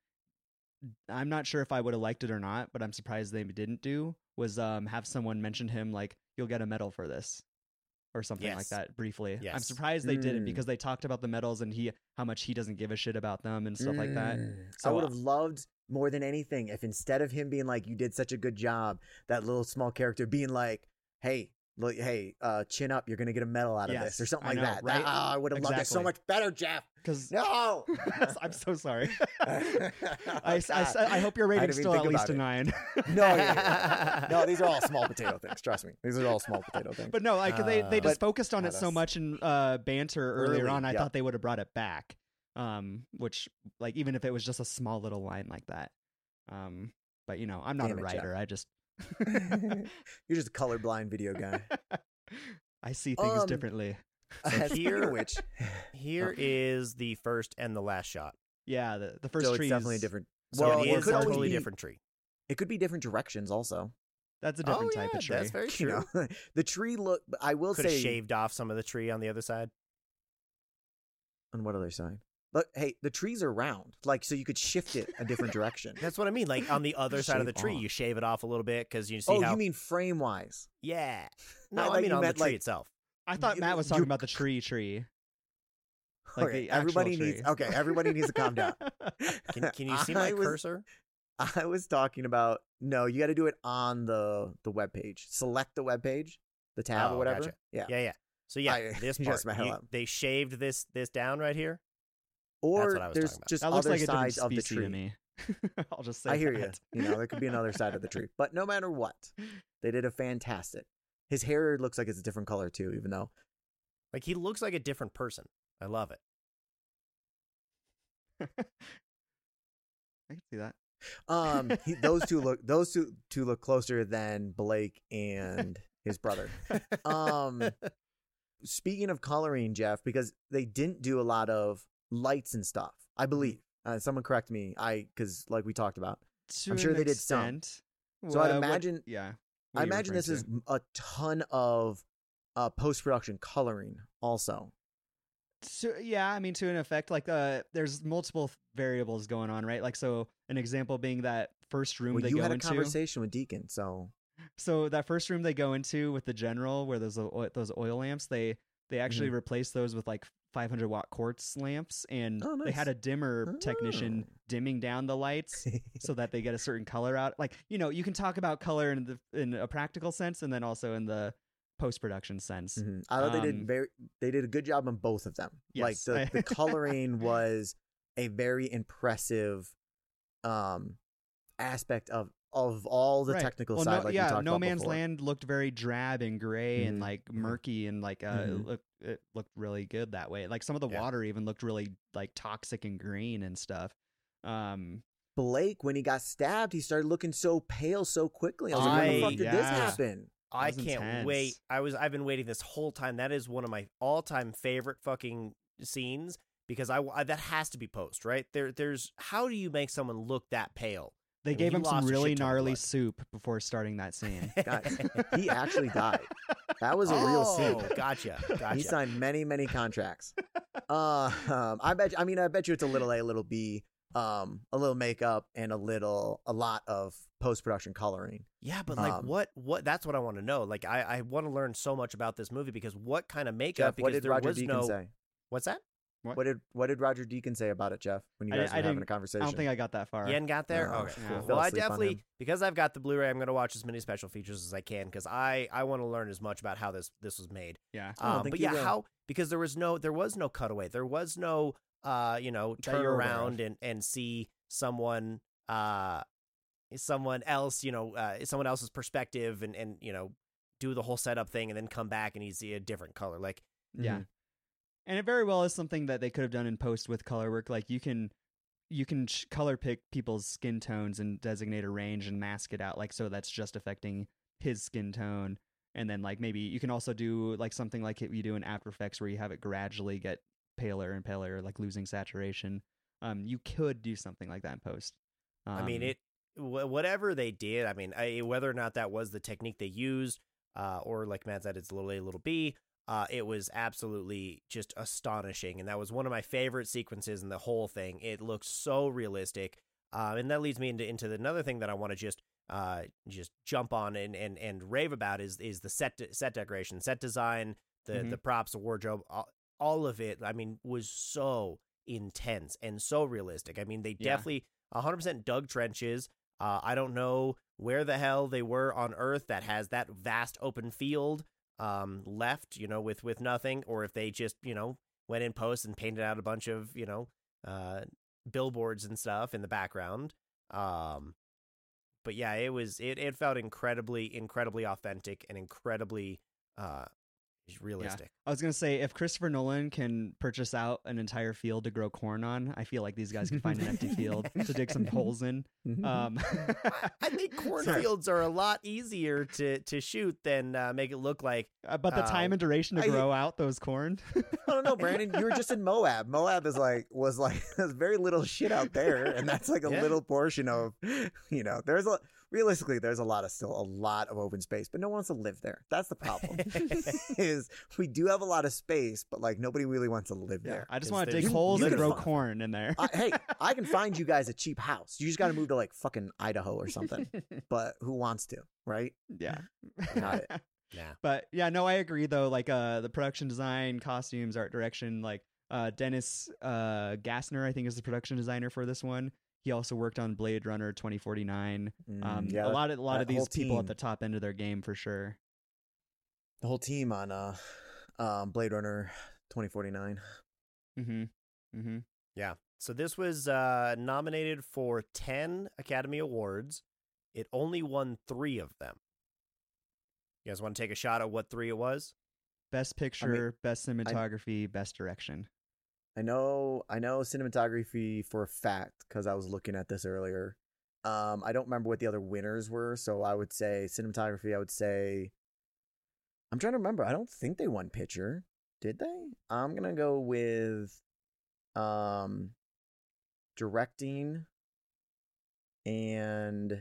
I'm not sure if I would have liked it or not, but I'm surprised they didn't do was um have someone mention him like you'll get a medal for this, or something like Yes. that briefly. I'm Yes. surprised they didn't Mm. because they talked about the medals and he how much he doesn't give a shit about them and stuff like that. Mm. I So, would uh, have loved more than anything if instead of him being like, "You did such a good job," that little small character being like, "Hey, look, hey, uh, chin up, you're gonna get a medal out of this," or Yes, something I like know, that. That- right? ah, I would have loved it so Exactly. much better, Jeff. Because No, I'm so sorry. I, I, s- I s- I hope your I rating's didn't still even at think least about a it. nine. no, yeah, yeah. no, these are all small potato things. Trust me, these are all small potato things. But no, like they, they Uh, just But- focused on yeah, it so that's- much in uh, banter earlier Early, on. I yeah. thought they would have brought it back. Um, which like even if it was just a small little line like that. Um, but you know, I'm not Damn a it, Jeff. writer. I just You're just a colorblind video guy. I see things Um, differently. So Speaking here- of which, Here is the first and the last shot. Yeah, the, the first so tree it's definitely is- different. So well, it it is could a always totally be- different tree. It could be different directions also. That's a different oh, type yeah, of tree. That's very You true. know, the tree look. I will Could have say shaved off some of the tree on the other side. on what other side? But hey, the trees are round, like so you could shift it a different direction. That's what I mean. Like on the other side of the Shave tree, off. you shave it off a little bit because you see Oh, how. you mean frame wise? yeah. I No, I, thought mean you on the meant, tree like- itself. I thought You- Matt was you- talking about the tree tree. Like okay, the actual everybody tree. needs. Okay, everybody needs to calm down. Can Can you see my I was, cursor? I was talking about no. You got to do it on the the web page. Select the web page, the tab Oh, or whatever. gotcha. Yeah. Yeah, yeah. So yeah, I- this you part just messed you- up. they shaved this this down right here. Or what I was there's talking about. just That looks other like a different sides of the species tree. to me. I'll just say I hear you. that. You know, there could be another side of the tree. But no matter what, they did a fantastic. His hair looks like it's a different color too, even though Like he looks like a different person. I love it. I can see that. um he, those two look those two two look closer than Blake and his brother. Um speaking of coloring, Jeff, because they didn't do a lot of lights and stuff, I believe. Uh, someone correct me. I because like we talked about. To I'm sure an they did some. extent. So I'd Well, what- imagine- yeah. What I are you imagine this referring is a ton of uh post production coloring also. to? To, yeah, I mean, to an effect, like uh, there's multiple variables going on, right? Like, so an example being that first room Well, they you go had a into. conversation with Deacon, so So that first room they go into with the general, where there's the oil, those oil lamps, they they actually replaced those with like five hundred watt quartz lamps, and Oh, they had nice. a dimmer technician Oh. dimming down the lights so that they get a certain color out. Like, you know, you can talk about color in the in a practical sense, and then also in the post production sense. Mhm. I thought they did Um, very. They did a good job on both of them. Like Yes. the, the coloring was a very impressive um aspect of of all the Right. technical well, side. no, like yeah, we talked No about Man's before. Land looked very drab and gray and Mhm. like murky and like uh, Mhm. it looked it looked really good that way. Like some of the Yeah. water even looked really like toxic and green and stuff. Um, Blake, when he got stabbed, he started looking so pale so quickly. I was like, when the I- fuck did this yeah. happen? I was can't intense. wait. I was I've been waiting this whole time. That is one of my all-time favorite fucking scenes because I, I that has to be post, right? There there's how do you make someone look that pale? they I mean, gave he him some lost a really shit ton of gnarly blood. soup before starting that scene. Guys, he actually died. That was a real scene. Oh, gotcha. Gotcha. He signed many, many contracts. Uh, um, I bet. I mean, I bet you it's a little A, a little B, um, a little makeup, and a little, a lot of post production coloring. Yeah, but like Um, what what that's what I want to know. Like I, I want to learn so much about this movie because what kind of makeup Jeff, because what did there Roger was Deakins no say? What's that? What? What did What did Roger Deakins say about it, Jeff? When you I guys didn't- were I having didn't- a conversation, I don't think I got that far. You hadn't got there? No, Okay. yeah. Cool. Fell Well, I asleep on definitely him. because I've got the Blu-ray, I'm going to watch as many special features as I can because I I want to learn as much about how this this was made. Yeah. I don't Um, think but you yeah, will. how because there was no there was no cutaway. There was no uh you know That turn you're aware around of. and and see someone uh someone else you know uh someone else's perspective and and you know do the whole setup thing and then come back and he's a different color. Like Yeah. Mhm. And it very well is something that they could have done in post with color work. Like you can you can ch- color pick people's skin tones and designate a range and mask it out like so that's just affecting his skin tone. And then like maybe you can also do like something like it you do in After Effects where you have it gradually get paler and paler, like losing saturation. Um, you could do something like that in post. Um, I mean, it wh- whatever they did. I mean, I, whether or not that was the technique they used, uh, or like Matt said, it's a little A, little B. Uh, it was absolutely just astonishing, and that was one of my favorite sequences in the whole thing. It looks so realistic, uh, and that leads me into into another thing that I want to just uh just jump on and, and and rave about is is the set de- set decoration, set design, the Mhm. the props, the wardrobe, all, all of it. I mean, was so intense and so realistic. I mean, they Yeah. definitely one hundred percent dug trenches. Uh, I don't know where the hell they were on Earth that has that vast open field um, left, you know, with, with nothing, or if they just, you know, went in post and painted out a bunch of, you know, uh, billboards and stuff in the background. Um, but yeah, it was, it, it felt incredibly, incredibly authentic and incredibly uh, realistic. I was gonna say if Christopher Nolan can purchase out an entire field to grow corn on, I feel like these guys can find an empty field to dig some holes in. Um, I think cornfields are a lot easier to, to shoot than uh, make it look like. uh, but the time Uh, and duration to I- grow out those corn. I don't know, Brandon. You were just in Moab. Moab is like was like there's very little shit out there, and that's like a Yeah. little portion of, you know, there's a realistically there's a lot of still a lot of open space, but no one wants to live there. That's the problem. Is we do have a lot of space, but like nobody really wants to live there. I just 'Cause want to dig there's- holes you and can grow find- corn in there. I, hey, I can find you guys a cheap house. You just got to move to like fucking Idaho or something. But who wants to, right? yeah. Got it. Nah. But yeah, no, I agree though. Like uh the production design, costumes, art direction, like uh Dennis uh Gassner, I think is the production designer for this one. He also worked on Blade Runner twenty forty-nine. Mm, Um yeah, a lot of a lot that of whole these people team. at the top end of their game for sure. the whole team on uh, um, Blade Runner twenty forty-nine. Mhm. Mhm. Yeah. So this was uh, nominated for ten Academy Awards. It only won three of them. You guys want to take a shot at what three it was? Best picture, best cinematography, best direction. I know, I know cinematography for a fact because I was looking at this earlier. Um, I don't remember what the other winners were, so I would say cinematography. I would say, I'm trying to remember. I don't think they won picture, did they? I'm gonna go with, um, directing and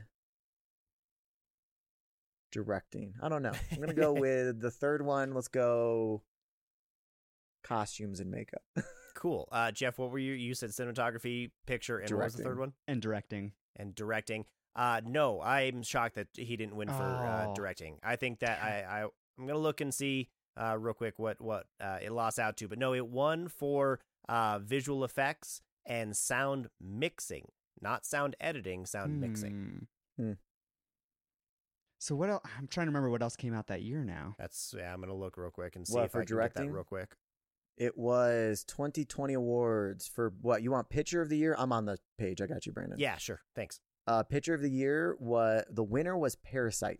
directing. I don't know. I'm gonna go with the third one. Let's go costumes and makeup. Cool. Uh, Jeff, what were you? You said cinematography, picture, and what was the Directing. third one? And directing. And directing. Uh, no, I'm shocked that he didn't win for uh, Oh. directing. I think that I, I I'm gonna look and see uh, real quick what what uh, it lost out to, but no, it won for uh, visual effects and sound mixing, not sound editing, sound mixing. Hmm. So what else? I'm trying to remember what else came out that year now. That's yeah. I'm gonna look real quick and see What, if for I can get directing? that real quick. It was twenty twenty awards for what? You want Picture of the Year? I'm on the page. I got you, Brandon. Yeah, sure. Thanks. Uh, Picture of the Year was the winner was Parasite.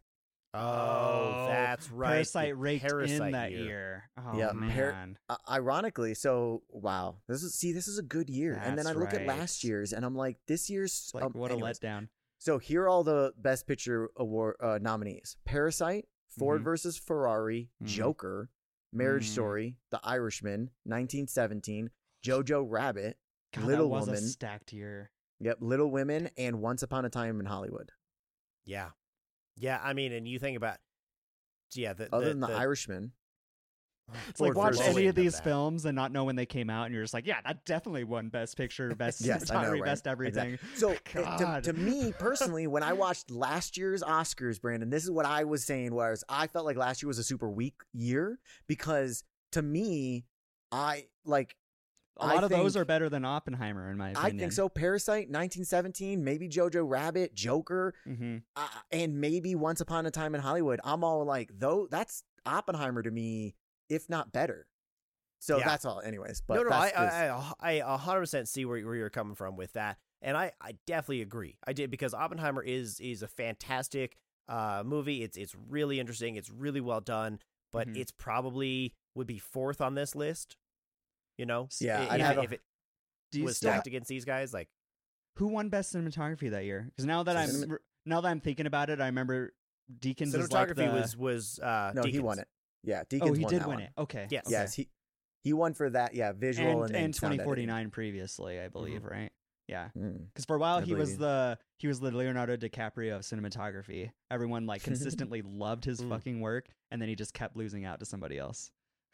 Oh, that's right. Parasite the raked Parasite in that year. year. Oh Yeah, man. Par- Uh, ironically, so wow, this is see, this is a good year. and then I That's look at right. last year's, and I'm like, this year's It's like um, what anyways. a letdown. So here are all the Best Picture award uh, nominees: Parasite, Ford Mhm. versus Ferrari, Mhm. Joker, Marriage Mhm. Story, The Irishman, nineteen seventeen, Jojo Rabbit, God, Little that was Woman. a stacked year. Yep, Little Women, and Once Upon a Time in Hollywood. Yeah, yeah. I mean, and you think about yeah. The, Other the, than The, the Irishman, It's like Ford watch versus any Ferrari of these that. films and not know when they came out, and you're just like, yeah, that definitely won Best Picture, Best Yes, I know, Cinematography, right? Best Everything. Exactly. So uh, to, God. to me personally, when I watched last year's Oscars, Brandon, this is what I was saying was I felt like last year was a super weak year because to me, I like A lot I of those think- are better than Oppenheimer, in my I opinion. think so. Parasite, nineteen seventeen, maybe Jojo Rabbit, Joker, Mm-hmm. uh, and maybe Once Upon a Time in Hollywood. I'm all like, though, that's Oppenheimer to me, if not better. So Yeah. that's all, anyways. But no, no, I, that's just- I, I, I, a hundred percent see where, where you're coming from with that, and I, I definitely agree. I did because Oppenheimer is is a fantastic uh movie. It's it's really interesting. It's really well done, but Mhm. it's probably would be fourth on this list. You know, Yeah, I- I'd if, have it, a- if it Do you was still? stacked against these guys, like Who won Best Cinematography that year? Because now that I'm Cinemat- now that I'm thinking about it, I remember Deakins is like cinematography the, was was uh no, he Deakins. won it. Yeah, Deakins oh, he won did that win one. it. Okay. Yes. okay. Yes, he he won for that. Yeah, visual and, and then and sound twenty editing. forty-nine previously, I believe, right? Yeah. Mm. Because for a while I he was believe. the he was the Leonardo DiCaprio of cinematography. Everyone like consistently loved his Mm. fucking work, and then he just kept losing out to somebody else.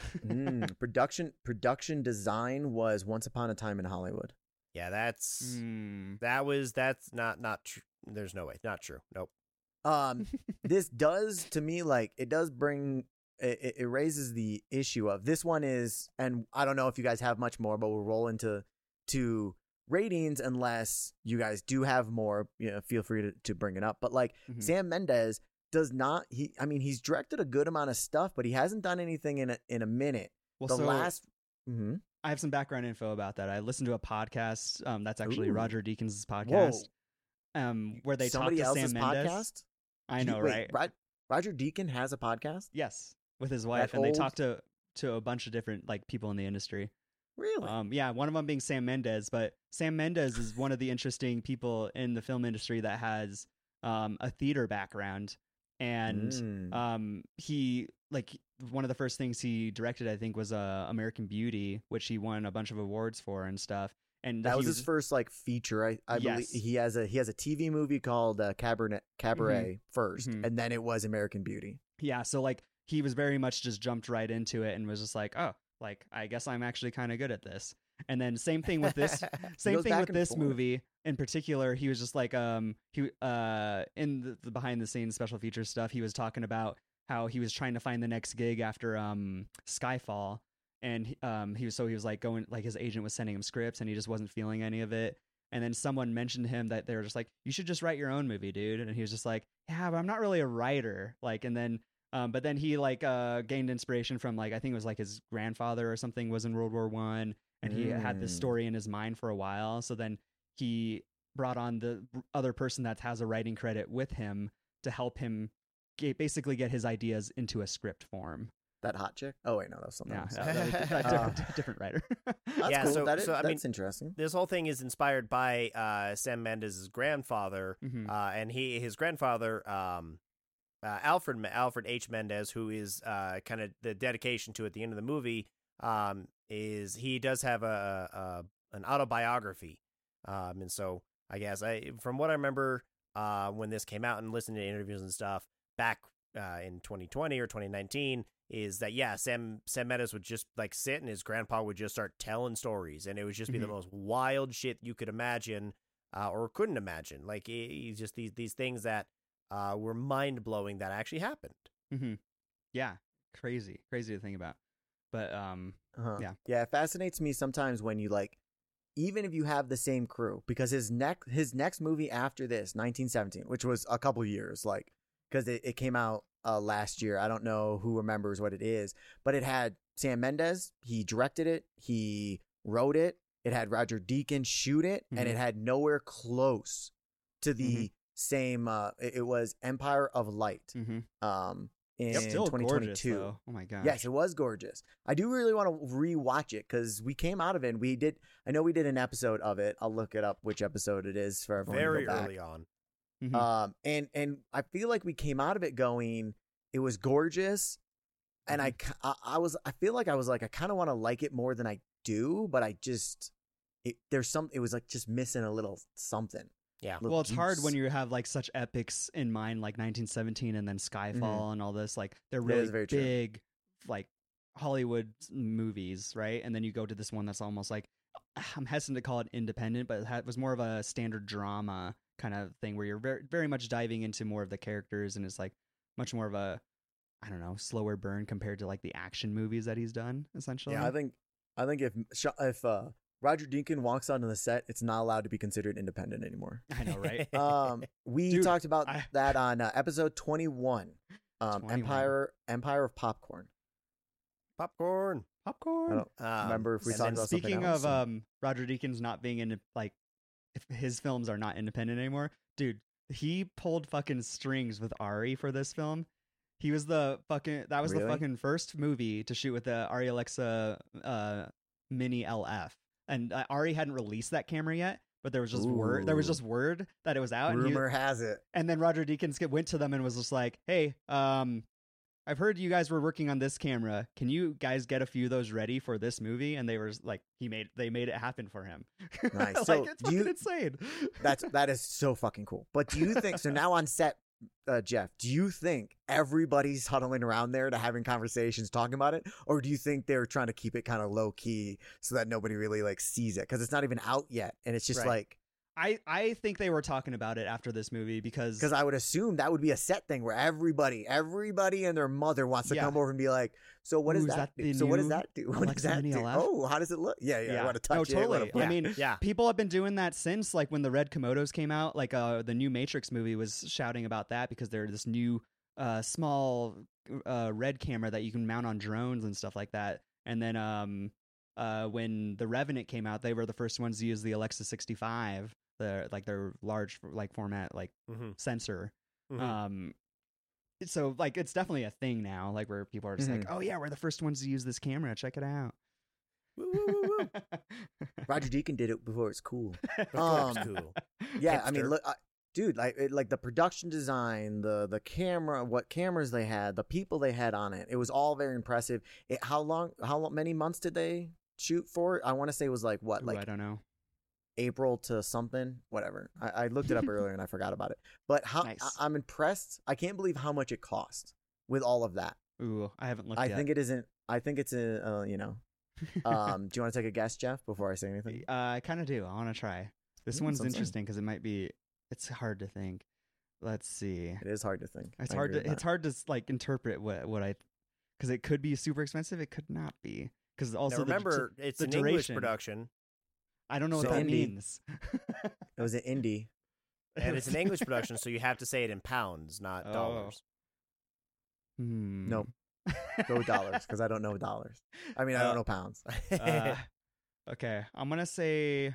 Mm, production production design was Once Upon a Time in Hollywood. Yeah, that's Mm. that was that's not not true. There's no way, not true. Nope. Um, this does to me like it does bring it, it raises the issue of this one is, and I don't know if you guys have much more, but we'll roll into to ratings unless you guys do have more. You know, feel free to, to bring it up. But like Mhm. Sam Mendes does not. He, I mean, he's directed a good amount of stuff, but he hasn't done anything in a, in a minute. Well, the so last. Mhm. I have some background info about that. I listened to a podcast. Um, that's actually Ooh. Roger Deakins' Whoa. podcast. Um, where they Somebody talk to else's Sam Mendes. podcast. I He- know, wait, right? Rod, Roger Deakins has a podcast. Yes, with his wife, That and they old? talk to to a bunch of different like people in the industry. Really? Um, yeah, one of them being Sam Mendes, but Sam Mendes is one of the interesting people in the film industry that has um, a theater background, and Mm. um, he like one of the first things he directed, I think, was uh, American Beauty, which he won a bunch of awards for and stuff. And That he was his first like feature. I, I Yes. believe he has a he has a T V movie called uh, Cabaret Cabaret 1st Mhm. and then it was American Beauty. Yeah, so like he was very much just jumped right into it and was just like, oh, like I guess I'm actually kind of good at this. And then same thing with this same goes thing back with and this forth. movie in particular. He was just like um he uh in the, the behind the scenes special features stuff, he was talking about how he was trying to find the next gig after um Skyfall, and he- um he was so he was like going like his agent was sending him scripts and he just wasn't feeling any of it. And then someone mentioned to him that they were just like, you should just write your own movie, dude. And he was just like, yeah, but I'm not really a writer. Like, and then um, but then he like uh gained inspiration from like I think it was like his grandfather or something was in World War One, and he had this Mm. story in his mind for a while. So then he brought on the other person that has a writing credit with him to help him get, basically get his ideas into a script form. That hot chick? Oh wait, no, that was something Yeah, else. that, that was a Uh, different, different writer. That's Yeah, cool. so- that is, so, I mean- that's interesting. This whole thing is inspired by uh, Sam Mendes' grandfather, Mhm. uh, and he his grandfather, um, uh, Alfred Alfred H. Mendez, who is uh, kind of the dedication to at the end of the movie, um, is he does have a, a an autobiography, um, and so I guess I from what I remember uh, when this came out and listening to interviews and stuff back uh, in twenty twenty or twenty nineteen. Is that yeah? Sam Sam Mendes would just like sit and his grandpa would just start telling stories, and it would just be Mhm. the most wild shit you could imagine uh, or couldn't imagine. Like he, he's just these these things that uh, were mind blowing that actually happened. hmm Yeah, crazy, crazy to think about. But um, Uh-huh. yeah. Yeah, it fascinates me sometimes when you like, even if you have the same crew, because his next his next movie after this, nineteen seventeen, which was a couple years, like because it, it came out uh, last year. I don't know who remembers what it is, but it had Sam Mendes. He directed it. He wrote it. It had Roger Deakins shoot it, mm-hmm. and it had nowhere close to the mm-hmm. same. Uh, it, it was Empire of Light. Mm-hmm. Um, in Still twenty twenty-two. Gorgeous, oh my gosh. Yes, it was gorgeous. I do really want to rewatch it because we came out of it and we did. I know we did an episode of it. I'll look it up which episode it is for everyone. Very to go back. early on. Mm-hmm. Um, and and I feel like we came out of it going, it was gorgeous, and mm-hmm. I, I I was I feel like I was like I kind of want to like it more than I do, but I just it there's some it was like just missing a little something. Yeah. Well, it's juice. hard when you have like such epics in mind, like nineteen seventeen and then Skyfall mm-hmm. and all this. Like they're really big, true. like Hollywood movies, right? And then you go to this one that's almost like, I'm hesitant to call it independent, but it was more of a standard drama kind of thing where you're very, very much diving into more of the characters, and it's like much more of a, I don't know, slower burn compared to like the action movies that he's done, essentially. Yeah, I think, I think if if uh. Roger Deakins walks onto the set, it's not allowed to be considered independent anymore. I know, right? um, we Dude, talked about I... that on uh, episode twenty-one, um, twenty-one. Empire Empire of Popcorn. Popcorn. Popcorn. I don't um, remember if we talked about speaking something else. Speaking of um, Roger Deakins not being in, like, if his films are not independent anymore, dude, he pulled fucking strings with Ari for this film. He was the fucking, that was really? the fucking first movie to shoot with the Arri Alexa uh, Mini L F. And uh, Ari hadn't released that camera yet, but there was just Ooh. word. There was just word that it was out. Rumor and he, has it. And then Roger Deakins went to them and was just like, "Hey, um, I've heard you guys were working on this camera. Can you guys get a few of those ready for this movie?" And they were like, "He made they made it happen for him." Nice. like, so it's fucking you, insane. That's that is so fucking cool. But do you think so? Now on set. Uh, Jeff, do you think everybody's huddling around there to having conversations talking about it, or do you think they're trying to keep it kind of low key so that nobody really like sees it because it's not even out yet and it's just right. like I, I think they were talking about it after this movie because because I would assume that would be a set thing where everybody everybody and their mother wants to yeah. come over and be like, so what does Ooh, that, that do? So what does that do? What does that do? L F? Oh, how does it look? Yeah, yeah. yeah. I want to touch no, it. totally. Yeah. I mean, yeah. people have been doing that since like when the Red Komodos came out. Like uh, the new Matrix movie was shouting about that because they're this new uh, small uh, red camera that you can mount on drones and stuff like that. And then um, uh, when the Revenant came out, they were the first ones to use the Alexa sixty-five. The like their large like format like mm-hmm. sensor. Mm-hmm. Um, so like it's definitely a thing now. Like where people are just mm-hmm. like, oh yeah, we're the first ones to use this camera. Check it out. Woo, woo, woo, woo. Roger Deakins did it before it's cool. um, um, cool. Yeah, Hipster. I mean, look, I, dude, like it, like the production design, the the camera, what cameras they had, the people they had on it, it was all very impressive. It, how long? How long, many months did they shoot for? I want to say it was like what, Ooh, like I don't know. April to something, whatever. I, I looked it up earlier and I forgot about it. But how Nice. I, I'm impressed. I can't believe how much it cost with all of that. Ooh, I haven't looked I yet. think it isn't. I think it's a uh, you know. Um, do you want to take a guess, Jeff, before I say anything? Uh, I kind of do. I want to try. This Mm, one's something. interesting because it might be. It's hard to think. Let's see. It is hard to think. It's I hard agree to. with It's that. hard to like interpret what what I, because it could be super expensive. It could not be because also now the- remember, it's the an English duration. production, I don't know So what that indie. means. It was an indie. and it's an English production, so you have to say it in pounds, not Oh. dollars. Hmm. Nope. Go dollars because I don't know dollars. I mean, I Uh, don't know pounds. uh, okay, I'm gonna say.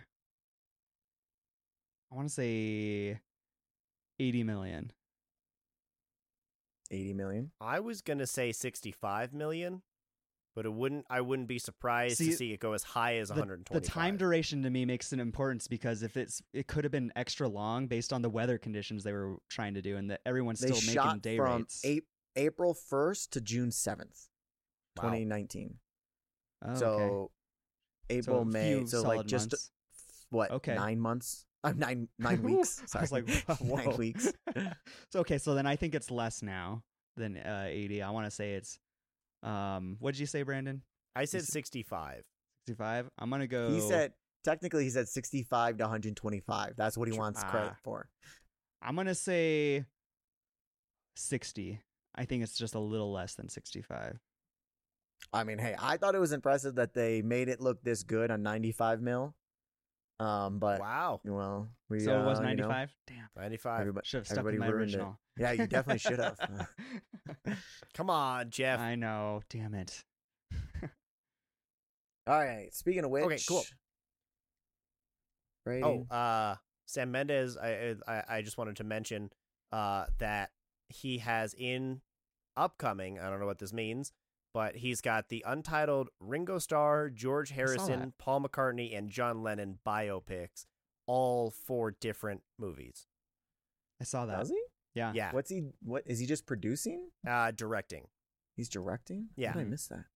I want to say, eighty million. Eighty million. I was gonna say sixty-five million, but it wouldn't. I wouldn't be surprised See, to see it go as high as The, one hundred the twenty-five. time duration to me makes an importance because if it's it could have been extra long based on the weather conditions they were trying to do, and that everyone's They still making shot day from rates. A- April first to June seventh, Wow. twenty nineteen. Oh, So okay. April, a May. few So like solid just months. what? Okay. Nine months. Uh, nine nine weeks. Sorry. I was like, nine whoa. weeks. So okay, so then I think it's less now than uh, eighty. I want to say it's. Um, what did you say, Brandon? I said You said- sixty-five. sixty-five. I'm gonna go. He said technically he said sixty-five to one hundred twenty-five. That's what he Tr- wants ah. credit for. I'm gonna say sixty. I think it's just a little less than sixty-five. I mean, hey, I thought it was impressive that they made it look this good on ninety-five mil. Um, but Wow. well, we So it was uh, you know, ninety-five. Damn, ninety-five. everybody, should have stuck everybody with my ruined original. it. Yeah, you definitely should have. Come on, Jeff. I know. Damn it. All right. Speaking of which, Okay, cool. Oh, Rating. uh, Sam Mendes. I, I I just wanted to mention uh that he has in upcoming. I don't know what this means, but he's got the untitled Ringo Starr, George Harrison, that. Paul McCartney, and John Lennon biopics, all for different movies. I saw that. Does he? Yeah. Yeah, What's he? What is he just producing? uh, directing. He's directing. Yeah. How did I miss that?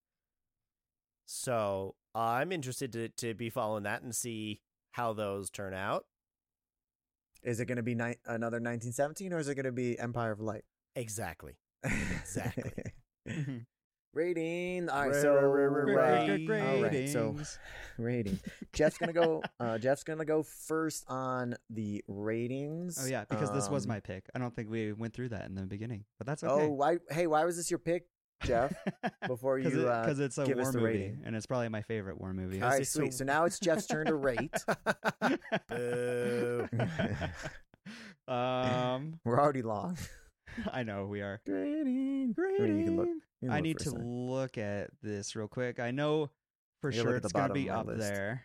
So uh, I'm interested to to be following that and see how those turn out. Is it going to be ni- another nineteen seventeen or is it going to be Empire of Light? Exactly. Exactly. Mhm. Rating. All right. Ra- So ra- ra- ra- Great, ra- great, great all right, so- ratings. rating. Jeff's gonna go. Uh, Jeff's gonna go first on the ratings. Oh yeah, because this was Um, my pick. I don't think we went through that in the beginning, but that's Oh, okay. why? Hey, why was this your pick, Jeff? Before you, because uh, it's a give war us the movie, rating. and it's probably my favorite war movie. All right, it's sweet. so- So now it's Jeff's turn to rate. Boo. um, We're already long. I know we are. Rating. I mean, you can look. you can I look need for to a second. look at this real quick. I know for I gotta sure look at the it's going to bottom be of up my list. there.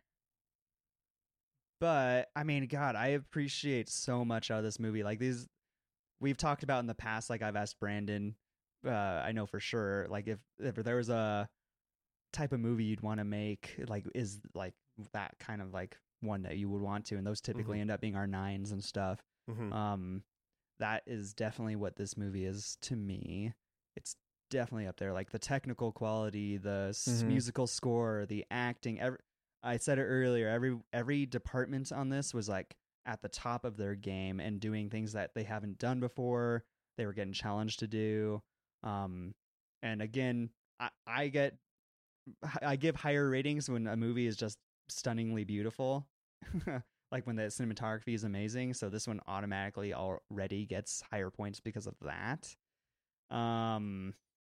But I mean, God, I appreciate so much out of this movie. Like these, we've talked about in the past. Like I've asked Brandon, uh, I know for sure. Like if if there was a type of movie you'd want to make, like is like that kind of like one that you would want to, and those typically Mhm. end up being our nines and stuff. Mhm. Um, that is definitely what this movie is to me. It's definitely up there. Like the technical quality, the s- Mhm. musical score, the acting. Every, I said it earlier. Every every department on this was like at the top of their game and doing things that they haven't done before. They were getting challenged to do. Um, and again, I, I get I give higher ratings when a movie is just stunningly beautiful. Like when the cinematography is amazing. So this one automatically already gets higher points because of that. Um.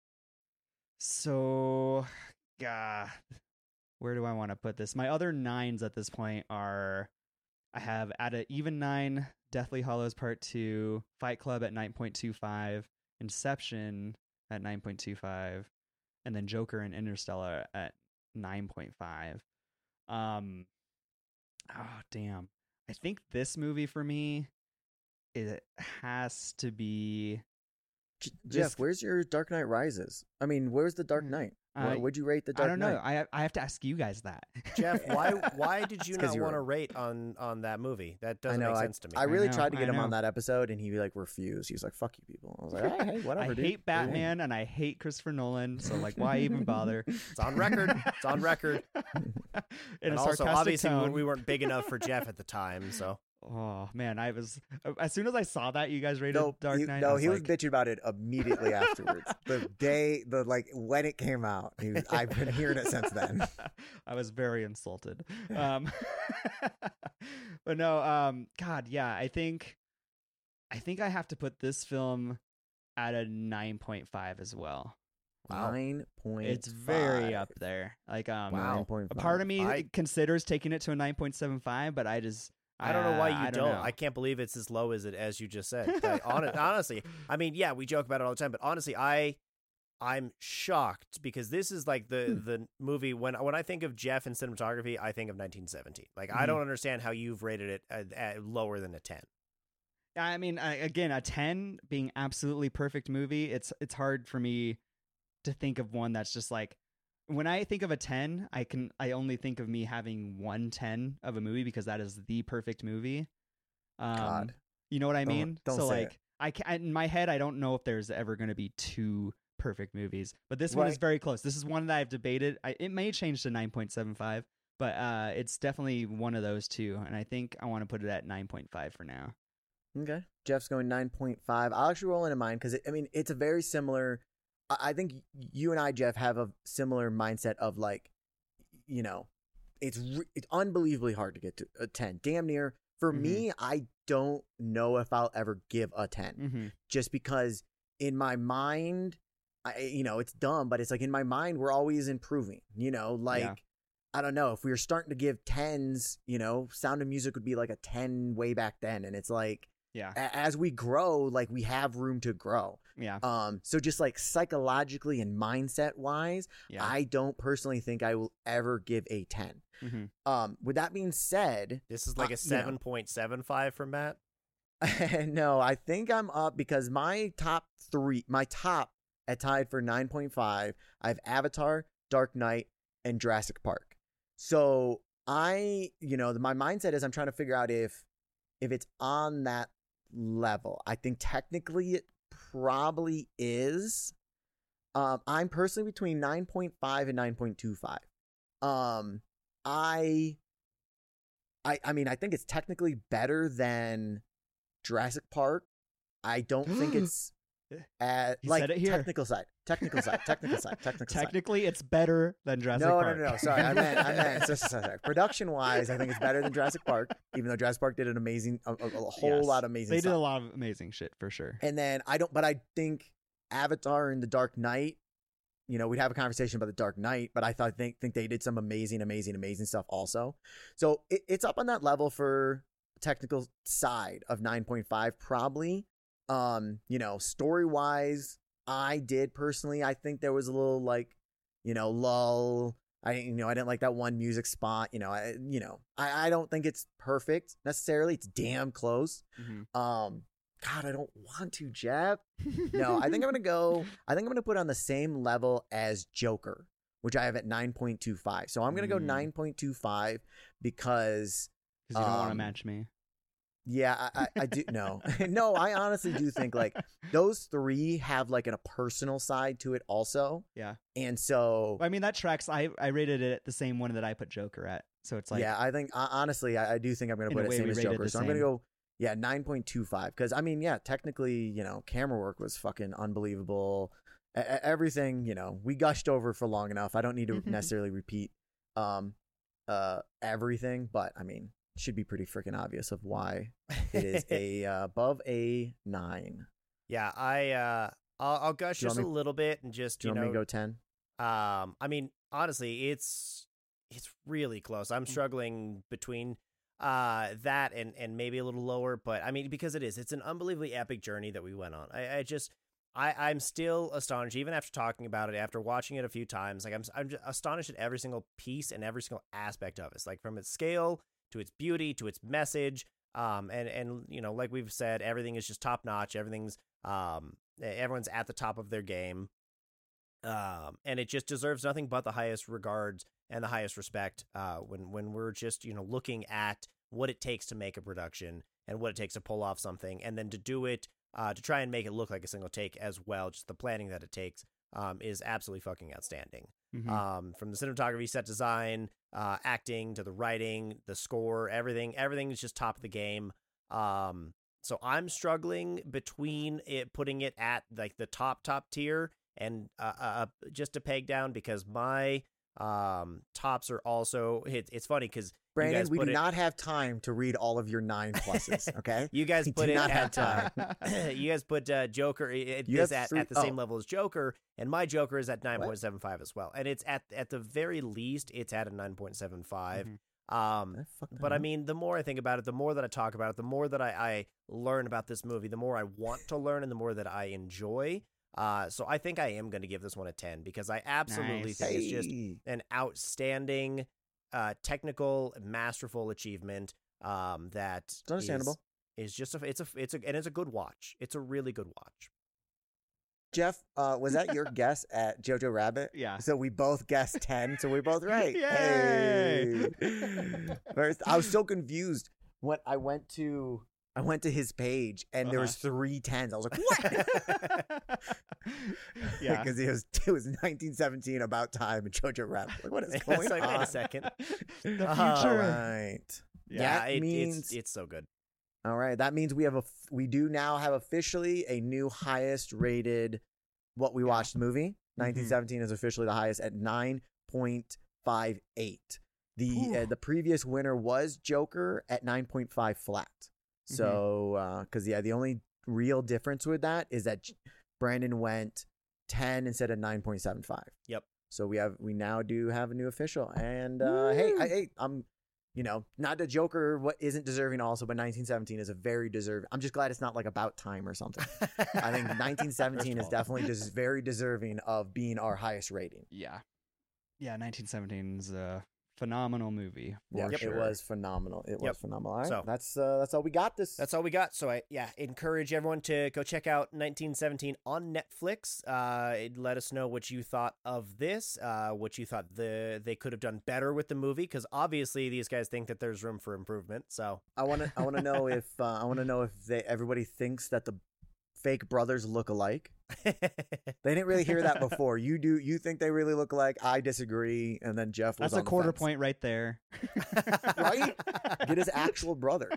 So, God, where do I want to put this? My other nines at this point are, I have at an even nine, Deathly Hallows Part Two, Fight Club at nine point two five, Inception at nine point two five, and then Joker and Interstellar at nine point five. Um. Oh, damn. I think this movie for me, it has to be. J- This- Jeff, where's your Dark Knight Rises? I mean, where's the Dark Mm, Knight? I- What would you rate the Dark I don't Knight? know. I I have to ask you guys that. Jeff, why why did you It's 'cause not you're- want to rate on on that movie? That I doesn't know. make I, sense to me. I really know, tried to I get him on know. that episode, and he like refused. He was like, "Fuck you, people." I was like, "Hey, hey whatever, I dude." hate Batman and I hate Christopher Nolan, so like, why even bother? It's on record. It's on record. In And a also, sarcastic obviously, tone. we weren't big enough for Jeff at the time, so Oh man, I was as soon as I saw that you guys rated No, Dark he, Knight. I no, was he was like, bitching about it immediately afterwards. The day, the like when it came out, he was, I've been hearing it since then. I was very insulted. Um, but no, um, God, yeah, I think, I think I have to put this film at a nine point five as well. Wow. Nine point. It's very up there. Like, um, Wow. Nine point a five. part of me I- considers taking it to a nine point seven five, but I just, I don't know why uh, you I don't. know. I can't believe it's as low as it as you just said. Like, hon- honestly, I mean, yeah, we joke about it all the time, but honestly, I I'm shocked because this is like the Hmm. the movie when when I think of Jeff and cinematography, I think of nineteen seventeen. Like I Mhm. don't understand how you've rated it at, at lower than a ten. I mean, I, again, a ten being absolutely perfect movie. It's it's hard for me to think of one that's just like when I think of a ten, I can I only think of me having one ten of a movie because that is the perfect movie. Um, God. you know what I Don't- mean? don't so say like I can in my head I don't know if there's ever going to be two perfect movies, but this one is Right. very close. This is one that I've debated. I, it may change to nine point seven five, but uh, it's definitely one of those two, and I think I want to put it at nine point five for now. Okay. Jeff's going nine point five. I'll actually roll into mine because, I mean, it's a very similar. I, I think you and I, Jeff, have a similar mindset of like, you know, it's re- it's unbelievably hard to get to a ten. Damn near. For Mhm. me, I don't know if I'll ever give a ten Mm-hmm. just because in my mind, I, you know, it's dumb, but it's like in my mind, we're always improving, you know, like, Yeah. I don't know, if we were starting to give tens, you know, Sound of Music would be like a ten way back then. And it's like, Yeah. a- as we grow, like we have room to grow. Yeah. Um, so just like psychologically and mindset wise, Yeah. I don't personally think I will ever give a ten. hmm Um, with that being said, This is like Uh, a you know. seven point seven five for Matt. no, I think I'm up because my top three, my top at tied for nine point five, I have Avatar, Dark Knight, and Jurassic Park. So I, you know, my mindset is I'm trying to figure out if, if it's on that level. I think technically it probably is. Um, I'm personally between nine point five and nine point two five. Um, I, I, I mean, I think it's technically better than Jurassic Park. I don't think it's at He like said it here. technical side, technical side, technical side, technical side. Technically, it's better than Jurassic No, Park. no, no, no. Sorry, I meant, I meant. So, so, so, sorry. Production wise, I think it's better than Jurassic Park, even though Jurassic Park did an amazing, a, a, a whole Yes. lot of amazing. They stuff. did a lot of amazing shit for sure. And then I don't, but I think Avatar and The Dark Knight, you know, we'd have a conversation about The Dark Knight, but I thought think think they did some amazing, amazing, amazing stuff also. So it, it's up on that level for technical side of nine point five probably. Um, you know, story wise, I did personally, I think there was a little like, you know, lull. I you know I didn't like that one music spot. You know, I you know I I don't think it's perfect necessarily. It's damn close. Mhm. Um. God, I don't want to, Jeff. No, I think I'm gonna go. I think I'm gonna put it on the same level as Joker, which I have at nine point two five. So I'm gonna go Mm. nine point two five because, Because you don't want to Um, match me. yeah, I, I, I do. No, no, I honestly do think like those three have like a personal side to it also, Yeah. and so Well, I mean, that tracks. I, I rated it the same one that I put Joker at. So it's like, yeah, I think uh, honestly, I, I do think I'm gonna In put a it way, same we as rated Joker. the So I'm gonna same. go. Yeah, nine point two five. Because, I mean, yeah, technically, you know, camera work was fucking unbelievable. E- e- everything, you know, we gushed over for long enough. I don't need to necessarily repeat um, uh, everything, but, I mean, it should be pretty freaking obvious of why it is a uh, above a nine. Yeah, I uh, I'll, I'll gush Do you just want a me- little bit and just Do you you want know, me to go ten? um, I mean, honestly, it's it's really close. I'm struggling between uh that and and maybe a little lower, but I mean, because it is, it's an unbelievably epic journey that we went on. I, I just. I, I'm still astonished, even after talking about it, after watching it a few times. Like I'm, I'm just astonished at every single piece and every single aspect of it. It's like from its scale to its beauty to its message. Um, and and you know, like we've said, everything is just top notch. Everything's um, everyone's at the top of their game. Um, and it just deserves nothing but the highest regards and the highest respect. Uh, when when we're just you know looking at what it takes to make a production and what it takes to pull off something, and then to do it. Uh, to try and make it look like a single take as well, just the planning that it takes um, is absolutely fucking outstanding. Mhm. Um, from the cinematography, set design, uh, acting to the writing, the score, everything, everything is just top of the game. Um, so I'm struggling between it putting it at like the top top tier and uh, uh, just a peg down because my um, tops are also. It, it's funny because. Brandon, we do it, not have time to read all of your nine pluses, okay? You guys We put do it not at have uh, you guys put uh, Joker it, You is have at, three- at the same oh. level as Joker, and my Joker is at nine point seven five as well, and it's at at the very least it's at a nine point seven five. Mhm. Um, I fucked that but I up. mean, the more I think about it, the more that I talk about it, the more that I, I learn about this movie, the more I want to learn, and the more that I enjoy. Uh, so I think I am going to give this one a ten because I absolutely Nice. think it's just Hey. an outstanding, uh, technical, masterful achievement. Um, that It's understandable. Is, is just a it's a it's a and it's a good watch. It's a really good watch. Jeff, uh, was that your guess at Jojo Rabbit? Yeah. So we both guessed ten, so we're both right. Yay! Hey. First, I was so confused when I went to I went to his page and there was Uh-huh. three tens. I was like, what? Yeah. Because it was it was nineteen seventeen, About Time, and Jojo Rabbit. Like, what is It's going like, on? wait a second. The future. All right. Yeah, That it, means it's it's so good. all right. That means we have a f- we do now have officially a new highest rated what we watched movie. nineteen seventeen is officially the highest at nine point five eight. The Ooh. uh, the previous winner was Joker at nine point five flat. So because yeah, the only real difference with that is that J- Brandon went ten instead of nine point seven five. Yep. So we have we now do have a new official. And uh, hey, I, hey, I'm, you know, not the Joker. What isn't deserving also, but nineteen seventeen is a very deserving. I'm just glad it's not like About Time or something. I think nineteen seventeen is definitely just very deserving of being our highest rating. Yeah. Yeah, nineteen seventeen is a phenomenal movie. Yeah, For it sure. was phenomenal. It was Yep. phenomenal. All right, So- that's uh, that's all we got. This That's all we got. So I yeah encourage everyone to go check out nineteen seventeen on Netflix. Uh, it- let us know what you thought of this. Uh, what you thought the they could have done better with the movie, because obviously these guys think that there's room for improvement. So I want to I want to know if uh, I want to know if they everybody thinks that the fake brothers look alike. They didn't really hear that before. You do. You think they really look alike? I disagree. And then Jeff was That's on a the quarter fence. point right there. Right? Get his actual brother.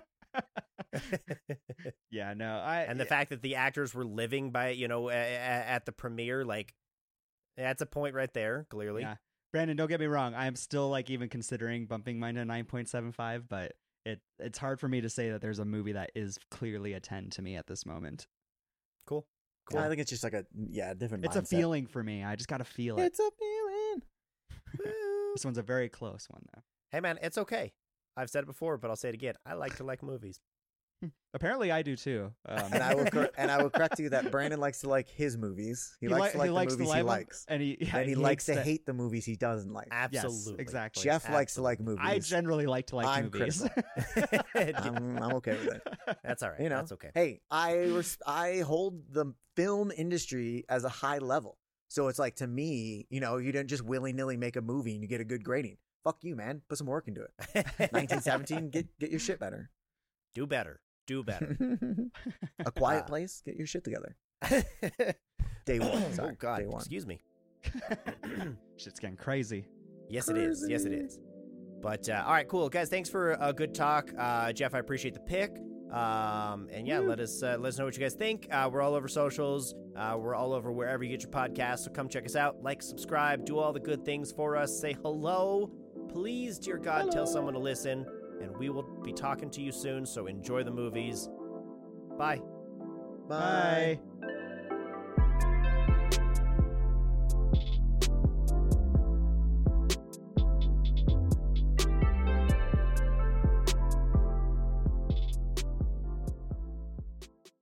Yeah, no, I and the fact that the actors were living by you know a, a, at the premiere, like that's a point right there. Clearly, Yeah. Brandon, don't get me wrong. I'm still like even considering bumping mine to nine point seven five, but it it's hard for me to say that there's a movie that is clearly a ten to me at this moment. cool, cool. I think it's just like a yeah different. It's a mindset. feeling for me. I just got to feel it. It's a feeling. Woo. This one's a very close one though. Hey man, it's okay. I've said it before, but I'll say it again. I like to like movies. Apparently, I do too. Um, And I will cor- and I will correct you that Brandon likes to like his movies. He, likes li- to like he the likes movies to he like 'em, likes. and he yeah, and he, he likes hates to hate the movies he doesn't like. Absolutely, exactly. Jeff likes to like movies. I generally like to like I'm movies. I'm, I'm okay with it. That's all right. You know, That's okay. Hey, I res- I hold the film industry as a high level. So it's like, to me, you know, you didn't just willy nilly make a movie and you get a good grading. Fuck you, man. Put some work into it. nineteen seventeen, get get your shit better. Do better. Do better. A Quiet Uh, Place, get your shit together. Day one. Oh Sorry, God, day one. excuse me. Shit's getting crazy. Yes, it is. Yes, it is. But uh, all right, cool, guys. Thanks for a good talk, uh, Jeff. I appreciate the pick. Um, and yeah, let us uh, let us know what you guys think. Uh, we're all over socials. Uh, we're all over wherever you get your podcasts. So come check us out. Like, subscribe, do all the good things for us. Say hello, please, dear God. Tell someone to listen, and we will be talking to you soon. So enjoy the movies. Bye. Bye. Bye.